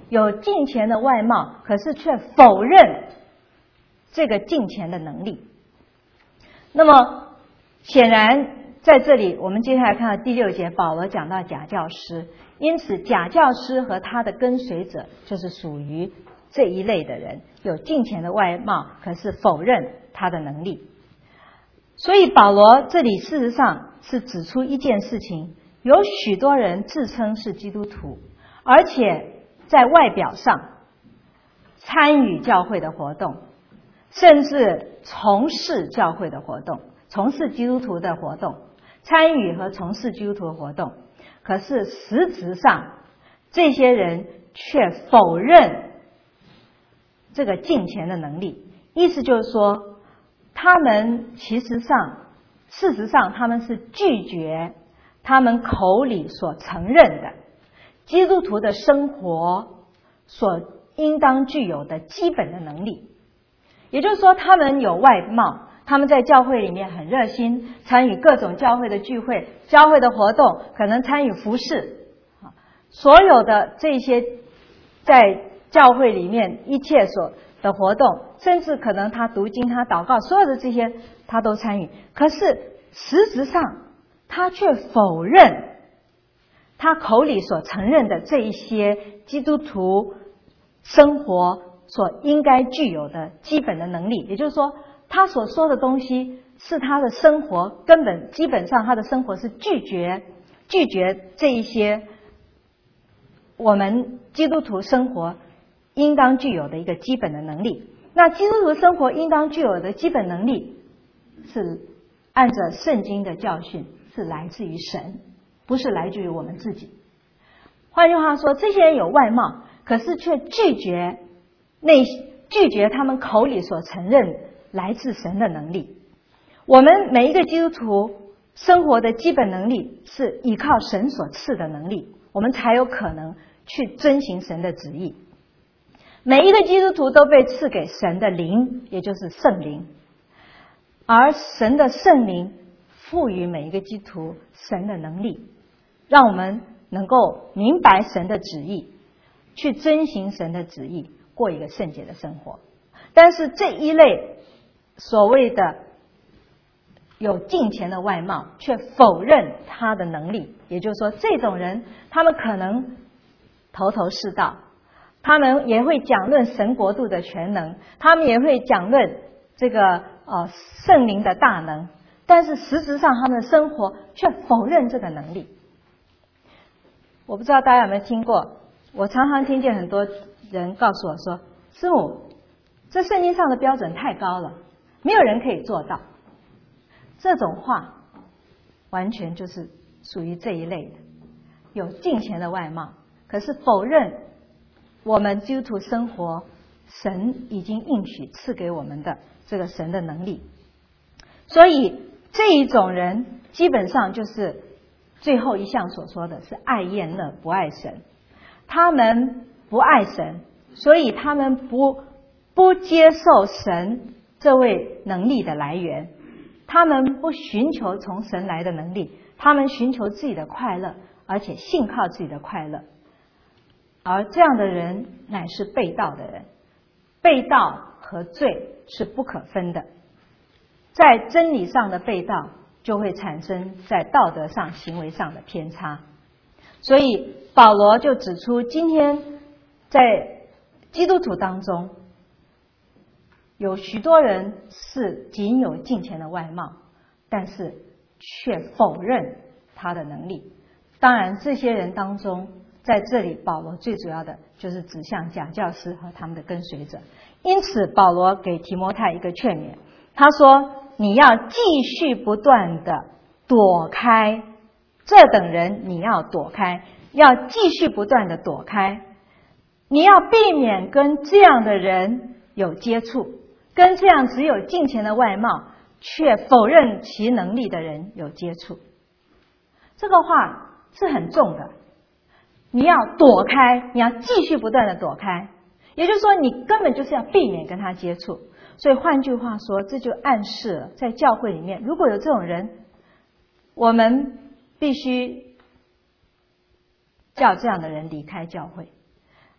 有敬虔的外貌，可是却否认这个敬虔的能力。那么显然在这里我们接下来看到第6节，保罗讲到假教师，因此假教师和他的跟随者就是属于这一类的人，有敬虔的外貌，可是否认他的能力。所以保罗这里事实上是指出一件事情，有许多人自称是基督徒，而且在外表上参与教会的活动，甚至从事教会的活动，从事基督徒的活动，参与和从事基督徒的活动，可是实质上这些人却否认这个敬虔的能力。意思就是说，他们事实上他们是拒绝他们口里所承认的基督徒的生活所应当具有的基本的能力。也就是说，他们有外貌，他们在教会里面很热心，参与各种教会的聚会、教会的活动，可能参与服事，所有的这些在教会里面一切所的活动，甚至可能他读经、他祷告，所有的这些他都参与。可是实质上他却否认他口里所承认的这一些基督徒生活所应该具有的基本的能力。也就是说，他所说的东西是他的生活根本，基本上他的生活是拒绝这一些我们基督徒生活应当具有的一个基本的能力。那基督徒生活应当具有的基本能力是按着圣经的教训，是来自于神，不是来自于我们自己。换句话说，这些人有外貌，可是却拒绝他们口里所承认来自神的能力。我们每一个基督徒生活的基本能力是依靠神所赐的能力，我们才有可能去遵行神的旨意。每一个基督徒都被赐给神的灵，也就是圣灵，而神的圣灵赋予每一个基督徒神的能力，让我们能够明白神的旨意，去遵行神的旨意，过一个圣洁的生活。但是这一类所谓的有敬虔的外貌，却否认他的能力，也就是说，这种人他们可能头头是道，他们也会讲论神国度的全能，他们也会讲论这个圣灵的大能，但是实质上他们的生活却否认这个能力。我不知道大家有没有听过，我常常听见很多人告诉我说，师母，这圣经上的标准太高了，没有人可以做到。这种话完全就是属于这一类的，有敬虔的外貌，可是否认我们基督徒生活神已经应许赐给我们的这个神的能力。所以这一种人基本上就是最后一项所说的是爱厌乐不爱神。他们不爱神，所以他们不接受神这位能力的来源，他们不寻求从神来的能力，他们寻求自己的快乐，而且信靠自己的快乐。而这样的人乃是背道的人，背道和罪是不可分的。在真理上的背道，就会产生在道德上、行为上的偏差。所以保罗就指出，今天在基督徒当中，有许多人是仅有敬虔的外貌，但是却否认他的能力。当然这些人当中，在这里保罗最主要的就是指向假教师和他们的跟随者。因此保罗给提摩太一个劝勉，他说，你要继续不断的躲开这等人，你要躲开，要继续不断的躲开，你要避免跟这样的人有接触，跟这样只有敬虔的外貌却否认其能力的人有接触。这个话是很重的，你要躲开，你要继续不断的躲开，也就是说你根本就是要避免跟他接触。所以换句话说，这就暗示了在教会里面如果有这种人，我们必须叫这样的人离开教会。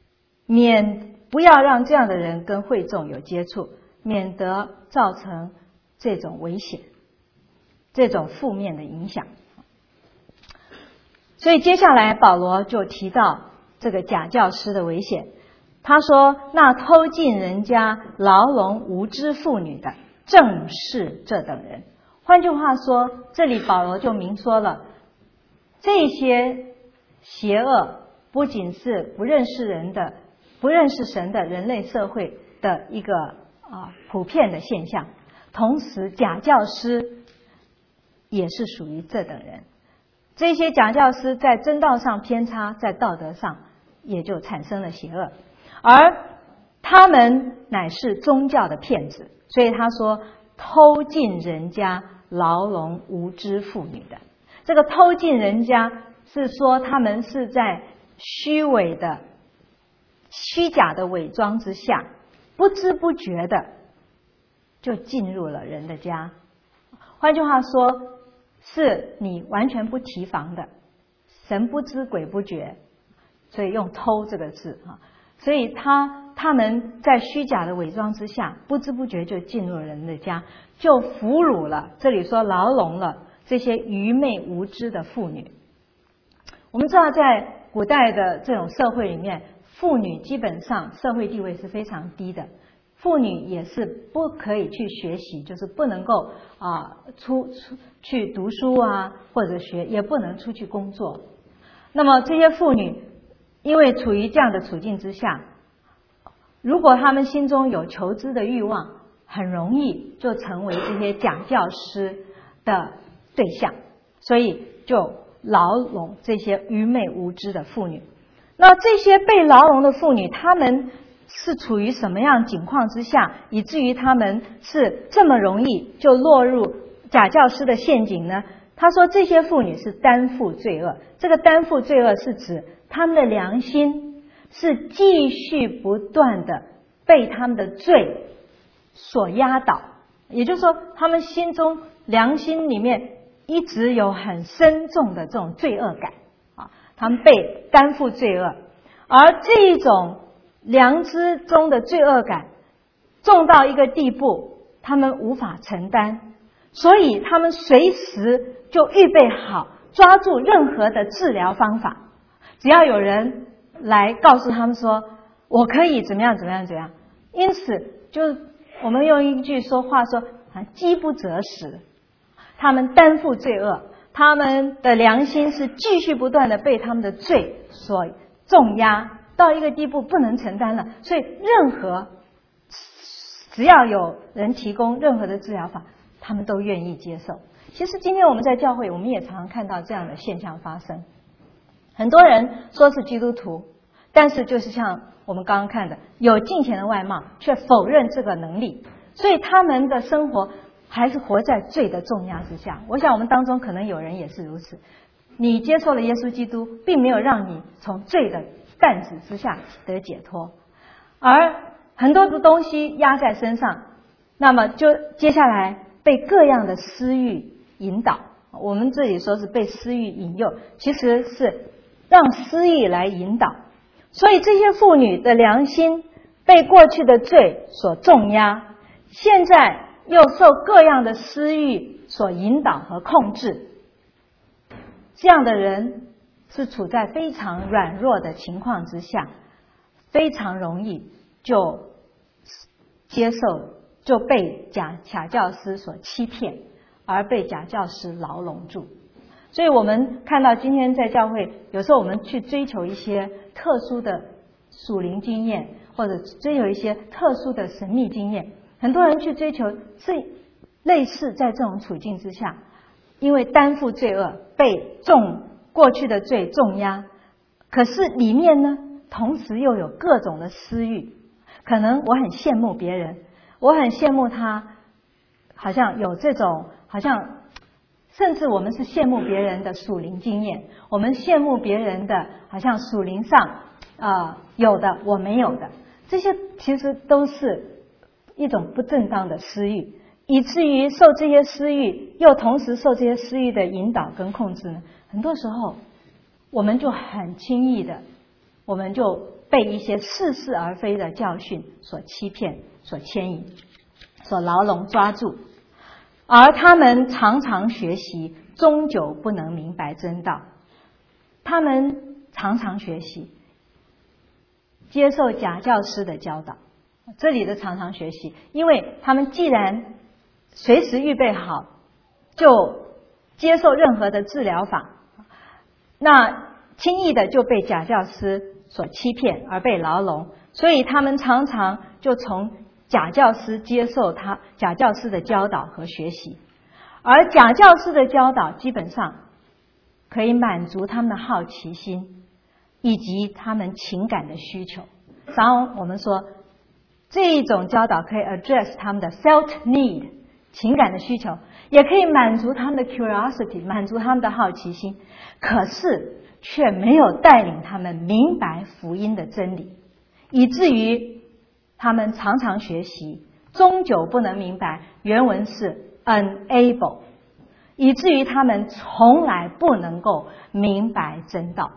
不要让这样的人跟会众有接触，免得造成这种危险，这种负面的影响。所以接下来保罗就提到这个假教师的危险。他说，那偷进人家牢笼无知妇女的，正是这等人。换句话说，这里保罗就明说了，这些邪恶不仅是不认识神的人类社会的一个普遍的现象，同时假教师也是属于这等人。这些假教师在真道上偏差，在道德上也就产生了邪恶，而他们乃是宗教的骗子。所以他说，偷进人家牢笼无知妇女的，这个偷进人家是说他们是在虚假的伪装之下，不知不觉的就进入了人的家。换句话说，是你完全不提防的，神不知鬼不觉，所以用偷这个字所以他们在虚假的伪装之下，不知不觉就进入了人的家，就俘虏了，这里说牢笼了这些愚昧无知的妇女。我们知道在古代的这种社会里面，妇女基本上社会地位是非常低的，妇女也是不可以去学习，就是不能够去读书或者也不能出去工作。那么这些妇女因为处于这样的处境之下，如果他们心中有求知的欲望，很容易就成为这些假教师的对象，所以就牢笼这些愚昧无知的妇女。那这些被牢笼的妇女，她们是处于什么样境况之下，以至于她们是这么容易就落入假教师的陷阱呢？他说这些妇女是担负罪恶，这个担负罪恶是指她们的良心是继续不断的被他们的罪所压倒，也就是说他们心中良心里面一直有很深重的这种罪恶感他们被担负罪恶，而这种良知中的罪恶感重到一个地步，他们无法承担，所以他们随时就预备好抓住任何的治疗方法，只要有人来告诉他们说我可以怎么样怎么样怎么样。因此就我们用一句话说饥不择食，他们担负罪恶，他们的良心是继续不断的被他们的罪所重压到一个地步不能承担了，所以只要有人提供任何的治疗法，他们都愿意接受。其实今天我们在教会，我们也常常看到这样的现象发生。很多人说是基督徒，但是就是像我们刚刚看的，有敬虔的外貌，却否认这个能力，所以他们的生活还是活在罪的重压之下。我想我们当中可能有人也是如此，你接受了耶稣基督，并没有让你从罪的担子之下得解脱，而很多的东西压在身上，那么就接下来被各样的私欲引导。我们这里说是被私欲引诱，其实是让私欲来引导。所以这些妇女的良心被过去的罪所重压，现在又受各样的私欲所引导和控制，这样的人是处在非常软弱的情况之下，非常容易就被假教师所欺骗，而被假教师牢笼住。所以我们看到今天在教会，有时候我们去追求一些特殊的属灵经验，或者追求一些特殊的神秘经验，很多人去追求是类似在这种处境之下，因为担负罪恶，被过去的罪重压，可是里面呢同时又有各种的私欲。可能我很羡慕别人，我很羡慕他好像有这种，好像甚至我们是羡慕别人的属灵经验，我们羡慕别人的好像属灵上有的我没有的，这些其实都是一种不正当的私欲，以至于受这些私欲，又同时受这些私欲的引导跟控制呢，很多时候我们就很轻易的，我们就被一些似是而非的教训所欺骗、所牵引、所牢笼抓住，而他们常常学习，终究不能明白真道。他们常常学习，接受假教师的教导。这里的常常学习，因为他们既然随时预备好就接受任何的治疗法，那轻易的就被假教师所欺骗而被牢笼，所以他们常常就从假教师接受假教师的教导和学习，而假教师的教导基本上可以满足他们的好奇心以及他们情感的需求。常我们说这一种教导可以 address 他们的 felt need 情感的需求，也可以满足他们的 curiosity 满足他们的好奇心，可是却没有带领他们明白福音的真理，以至于他们常常学习，终究不能明白，原文是 unable， 以至于他们从来不能够明白真道。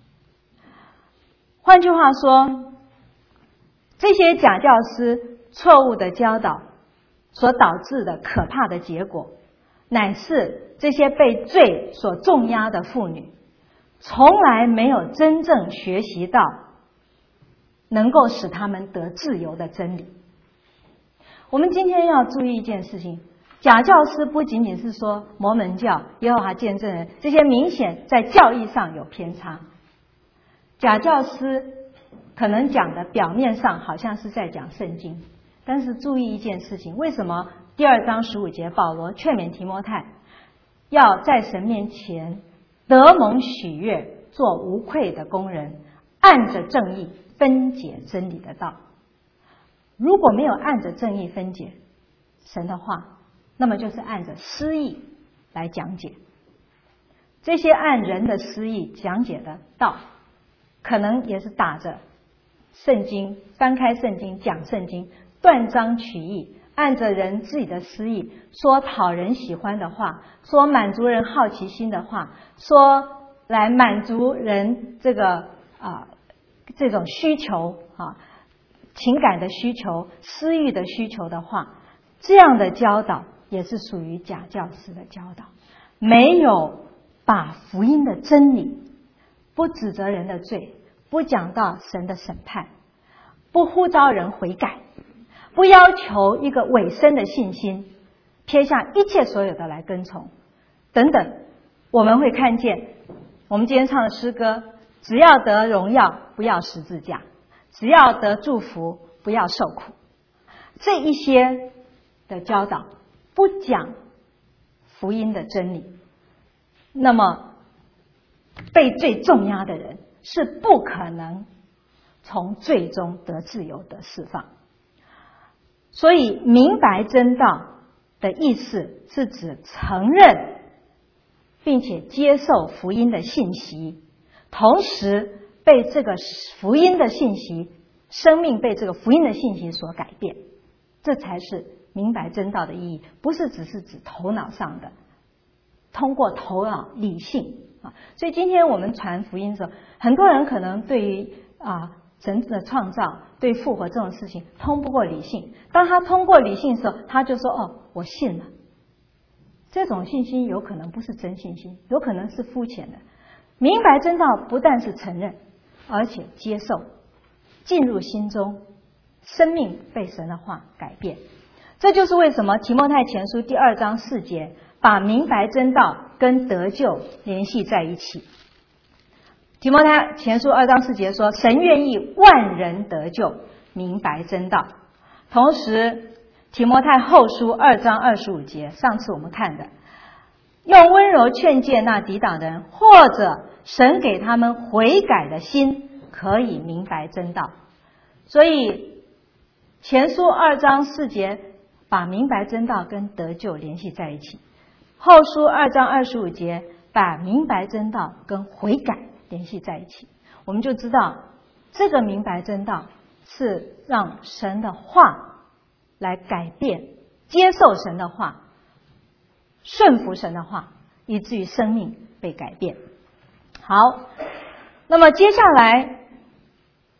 换句话说，这些假教师错误的教导所导致的可怕的结果，乃是这些被罪所重压的妇女从来没有真正学习到能够使他们得自由的真理。我们今天要注意一件事情，假教师不仅仅是说摩门教、耶和华见证人这些明显在教义上有偏差，假教师可能讲的表面上好像是在讲圣经，但是注意一件事情，为什么第2章15节保罗劝勉提摩太要在神面前得蒙喜悦，做无愧的工人，按着正义分解真理的道。如果没有按着正义分解神的话，那么就是按着私意来讲解。这些按人的私意讲解的道，可能也是打着圣经，翻开圣经讲圣经，断章取义，按着人自己的私意说讨人喜欢的话，说满足人好奇心的话，说来满足人这种需求情感的需求、私欲的需求的话，这样的教导也是属于假教师的教导，没有把福音的真理，不指责人的罪，不讲到神的审判，不呼召人悔改，不要求一个委身的信心，撇下一切所有的来跟从等等。我们会看见我们今天唱的诗歌，只要得荣耀不要十字架，只要得祝福不要受苦，这一些的教导不讲福音的真理，那么被罪重压的人是不可能从罪中得自由得释放。所以明白真道的意思是指承认并且接受福音的信息，同时被这个福音的信息，生命被这个福音的信息所改变，这才是明白真道的意义，不是只是指头脑上的，通过头脑理性所以今天我们传福音的时候，很多人可能对于神的创造、对复活这种事情通不过理性，当他通过理性的时候，他就说我信了。这种信心有可能不是真信心，有可能是肤浅的。明白真道不但是承认，而且接受，进入心中，生命被神的话改变。这就是为什么提摩太前书第2章4节把明白真道跟得救联系在一起。提摩太前书2章4节说，神愿意万人得救，明白真道。同时提摩太后书2章25节，上次我们看的，用温柔劝诫那抵挡人，或者神给他们悔改的心，可以明白真道。所以前书2章4节把明白真道跟得救联系在一起，后书2章25节把明白真道跟悔改联系在一起。我们就知道这个明白真道是让神的话来改变，接受神的话，顺服神的话，以至于生命被改变。好，那么接下来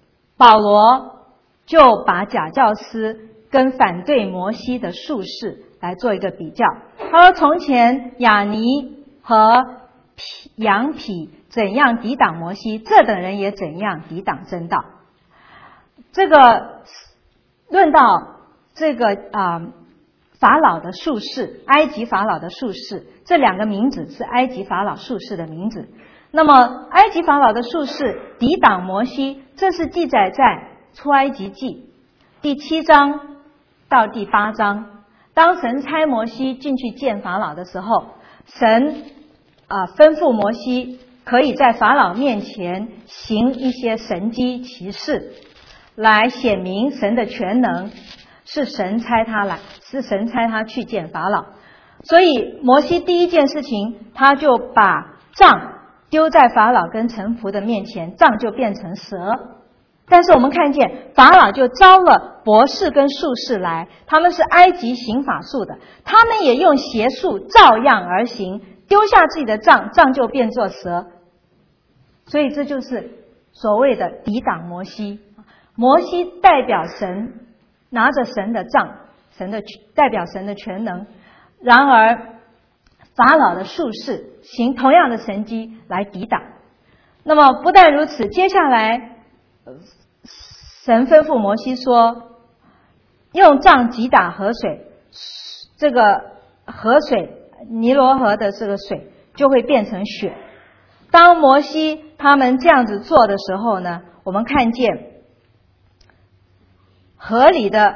保罗就把假教师跟反对摩西的术士来做一个比较。他说，从前亚尼和杨匹怎样抵挡摩西，这等人也怎样抵挡真道。这个论到这个法老的术士，埃及法老的术士，这两个名字是埃及法老术士的名字。那么埃及法老的术士抵挡摩西，这是记载在出埃及记第7章到第8章。当神差摩西进去见法老的时候，神吩咐摩西可以在法老面前行一些神迹奇事，来显明神的全能，是神差他去见法老。所以摩西第一件事情，他就把杖丢在法老跟臣仆的面前，杖就变成蛇。但是我们看见法老就招了博士跟术士来，他们是埃及行法术的，他们也用邪术照样而行，丢下自己的杖，杖就变作蛇。所以这就是所谓的抵挡摩西。摩西代表神，拿着神的杖，代表神的全能。然而法老的术士行同样的神迹来抵挡。那么不但如此，接下来神吩咐摩西说，用杖击打河水，这个河水尼罗河的这个水就会变成血。当摩西他们这样子做的时候呢，我们看见河里的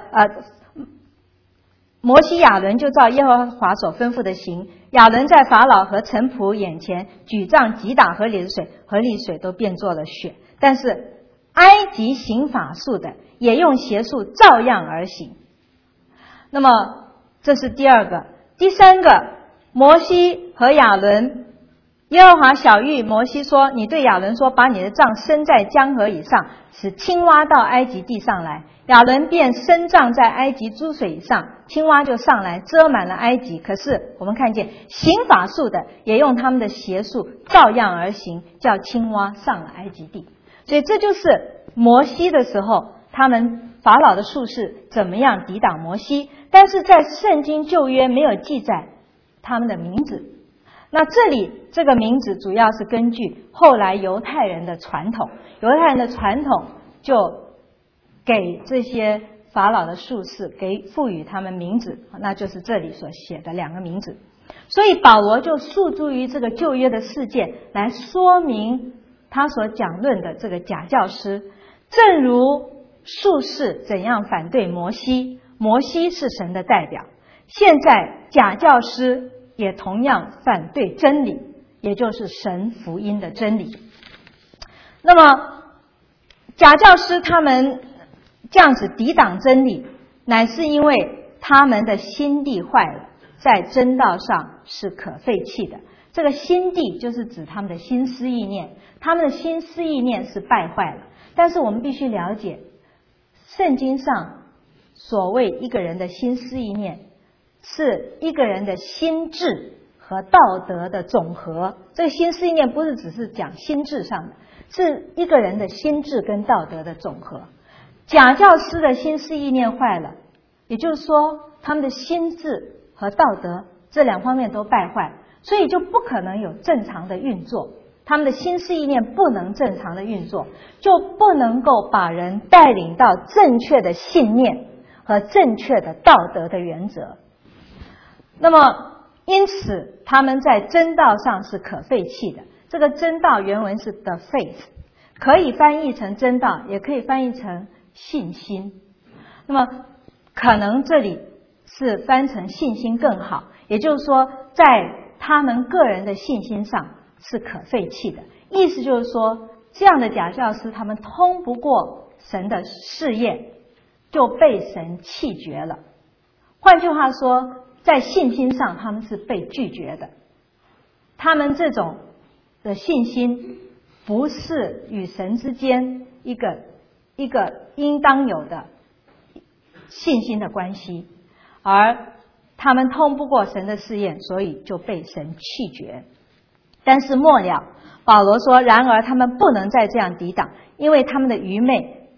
摩西亚伦就照耶和华所吩咐的行。亚伦在法老和臣仆眼前举杖击打河里的水，河里水都变作了血。但是埃及行法术的也用邪术照样而行。那么这是第二个。第三个，摩西和亚伦，耶和华晓谕摩西说，你对亚伦说，把你的杖伸在江河以上，使青蛙到埃及地上来。亚伦便伸杖在埃及诸水以上，青蛙就上来遮满了埃及。可是我们看见行法术的也用他们的邪术照样而行，叫青蛙上了埃及地。所以这就是摩西的时候，他们法老的术士怎么样抵挡摩西。但是在圣经旧约没有记载他们的名字。那这里这个名字主要是根据后来犹太人的传统，犹太人的传统就给这些法老的术士赋予他们名字，那就是这里所写的两个名字。所以保罗就诉诸于这个旧约的事件来说明他所讲论的这个假教师。正如术士怎样反对摩西，摩西是神的代表，现在假教师也同样反对真理，也就是神福音的真理。那么假教师他们这样子抵挡真理，乃是因为他们的心地坏了，在真道上是可废弃的。这个心地就是指他们的心思意念，他们的心思意念是败坏了。但是我们必须了解，圣经上所谓一个人的心思意念，是一个人的心智和道德的总和。这个心思意念不是只是讲心智上的，是一个人的心智跟道德的总和。假教师的心思意念坏了，也就是说他们的心智和道德这两方面都败坏，所以就不可能有正常的运作。他们的心思意念不能正常的运作，就不能够把人带领到正确的信念和正确的道德的原则。那么因此他们在真道上是可废弃的。这个真道原文是 the faith， 可以翻译成真道，也可以翻译成信心。那么可能这里是翻成信心更好，也就是说在他们个人的信心上是可废弃的。意思就是说，这样的假教师他们通不过神的试验，就被神弃绝了。换句话说，在信心上他们是被拒绝的。他们这种的信心不是与神之间一个应当有的信心的关系，而他们通不过神的试验，所以就被神弃绝。但是末了保罗说，然而他们不能再这样抵挡，因为他们的愚昧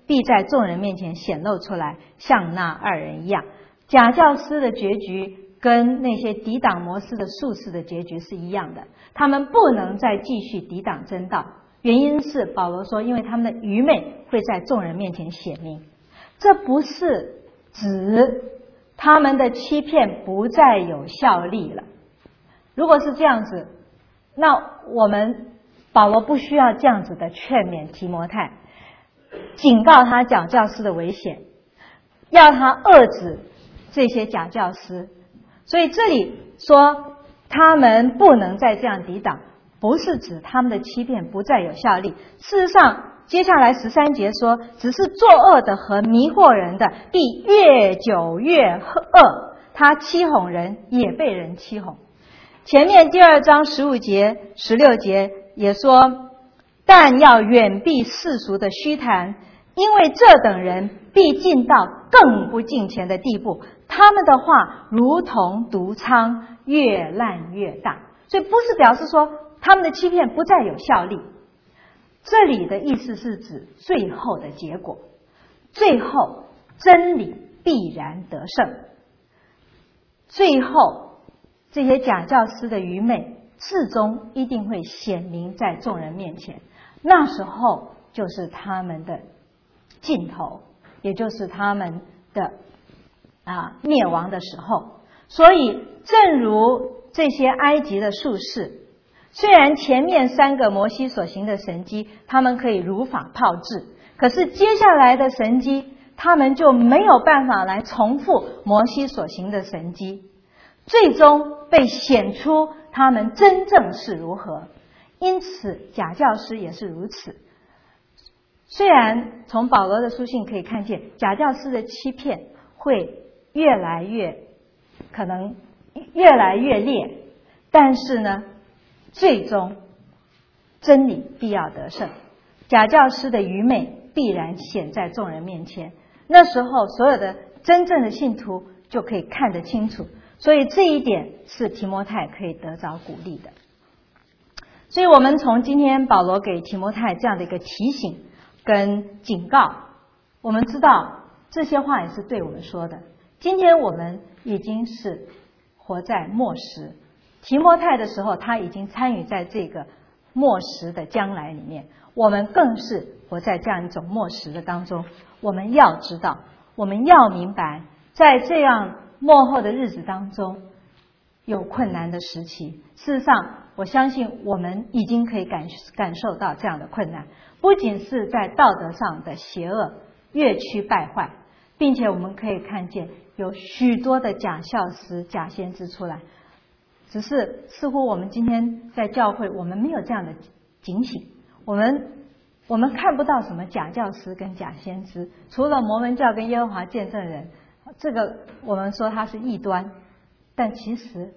必在众人面前显露出来，像那二人一样。假教师的结局跟那些抵挡摩西的术士的结局是一样的，他们不能再继续抵挡真道。原因是保罗说，因为他们的愚昧会在众人面前显明。这不是指他们的欺骗不再有效力了。如果是这样子，那保罗不需要这样子的劝勉提摩太，警告他假教师的危险，要他遏制这些假教师。所以这里说他们不能再这样抵挡，不是指他们的欺骗不再有效力。事实上，接下来13节说，只是作恶的和迷惑人的必越久越恶，他欺哄人也被人欺哄。前面第2章15节16节也说，但要远避世俗的虚谈，因为这等人必进到更不敬虔的地步，他们的话如同毒疮，越烂越大。所以不是表示说他们的欺骗不再有效力，这里的意思是指最后的结果，最后真理必然得胜，最后这些假教师的愚昧至终一定会显明在众人面前，那时候就是他们的尽头，也就是他们的灭亡的时候。所以正如这些埃及的术士，虽然前面3个摩西所行的神迹他们可以如法炮制，可是接下来的神迹他们就没有办法来重复摩西所行的神迹，最终被显出他们真正是如何。因此假教师也是如此。虽然从保罗的书信可以看见假教师的欺骗会可能越来越烈，但是呢，最终真理必要得胜，假教师的愚昧必然显在众人面前，那时候所有的真正的信徒就可以看得清楚。所以这一点是提摩太可以得着鼓励的。所以我们从今天保罗给提摩太这样的一个提醒跟警告，我们知道这些话也是对我们说的。今天我们已经是活在末时，提摩太的时候他已经参与在这个末时的将来里面，我们更是活在这样一种末时的当中。我们要知道，我们要明白，在这样末后的日子当中有困难的时期。事实上我相信我们已经可以感受到这样的困难，不仅是在道德上的邪恶越趋败坏，并且我们可以看见有许多的假教师假先知出来，只是似乎我们今天在教会我们没有这样的警醒，我们看不到什么假教师跟假先知，除了摩门教跟耶和华见证人，这个我们说它是异端，但其实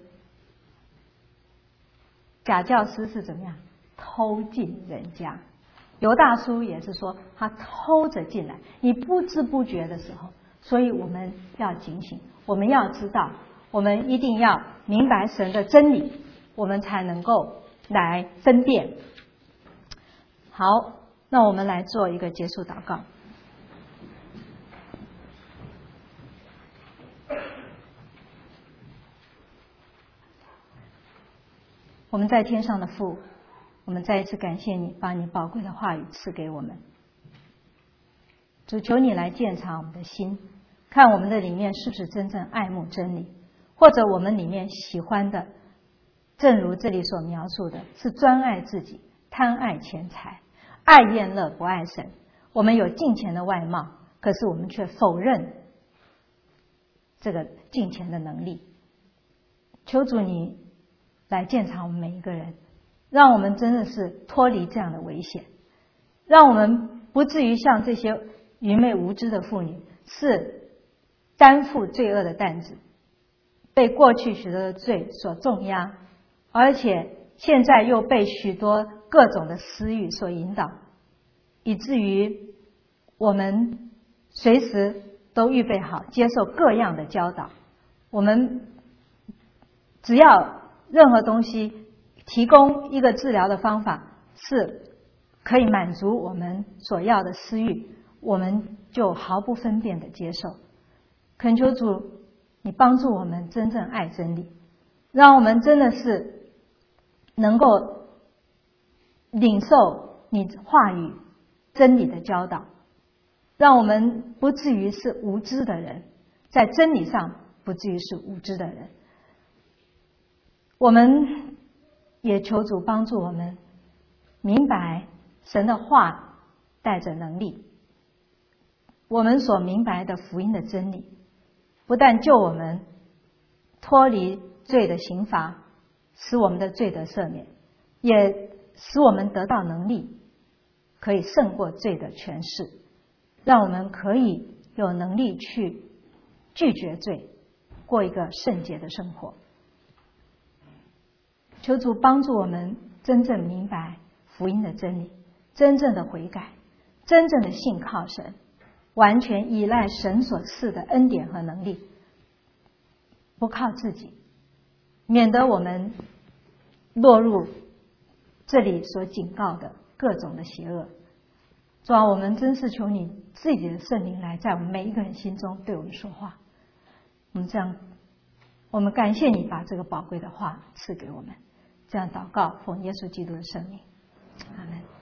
假教师是怎么样偷进人家。犹大书也是说他偷着进来，你不知不觉的时候。所以我们要警醒，我们要知道，我们一定要明白神的真理，我们才能够来分辨。好，那我们来做一个结束祷告。我们在天上的父，我们再一次感谢你，把你宝贵的话语赐给我们。主，求你来鉴察我们的心，看我们的里面是不是真正爱慕真理，或者我们里面喜欢的，正如这里所描述的，是专爱自己，贪爱钱财，爱宴乐不爱神。我们有敬虔的外貌，可是我们却否认这个敬虔的能力。求主你来鉴察我们每一个人，让我们真的是脱离这样的危险，让我们不至于像这些愚昧无知的妇女，是担负罪恶的担子，被过去许多的罪所重压，而且现在又被许多各种的私欲所引导，以至于我们随时都预备好接受各样的教导。我们只要任何东西提供一个治疗的方法，是可以满足我们所要的私欲， 我们就毫不分辨的接受。恳求主，你帮助我们真正爱真理，让我们真的是能够领受你话语真理的教导，让我们不至于是无知的人，在真理上不至于是无知的人。我们也求主帮助我们明白神的话带着能力，我们所明白的福音的真理不但救我们脱离罪的刑罚，使我们的罪得赦免，也使我们得到能力可以胜过罪的权势，让我们可以有能力去拒绝罪，过一个圣洁的生活。求主帮助我们真正明白福音的真理，真正的悔改，真正的信靠神，完全依赖神所赐的恩典和能力，不靠自己，免得我们落入这里所警告的各种的邪恶。主啊，我们真是求你自己的圣灵来在我们每一个人心中对我们说话。我们感谢你把这个宝贵的话赐给我们。这样祷告，奉耶稣基督的圣名，阿们。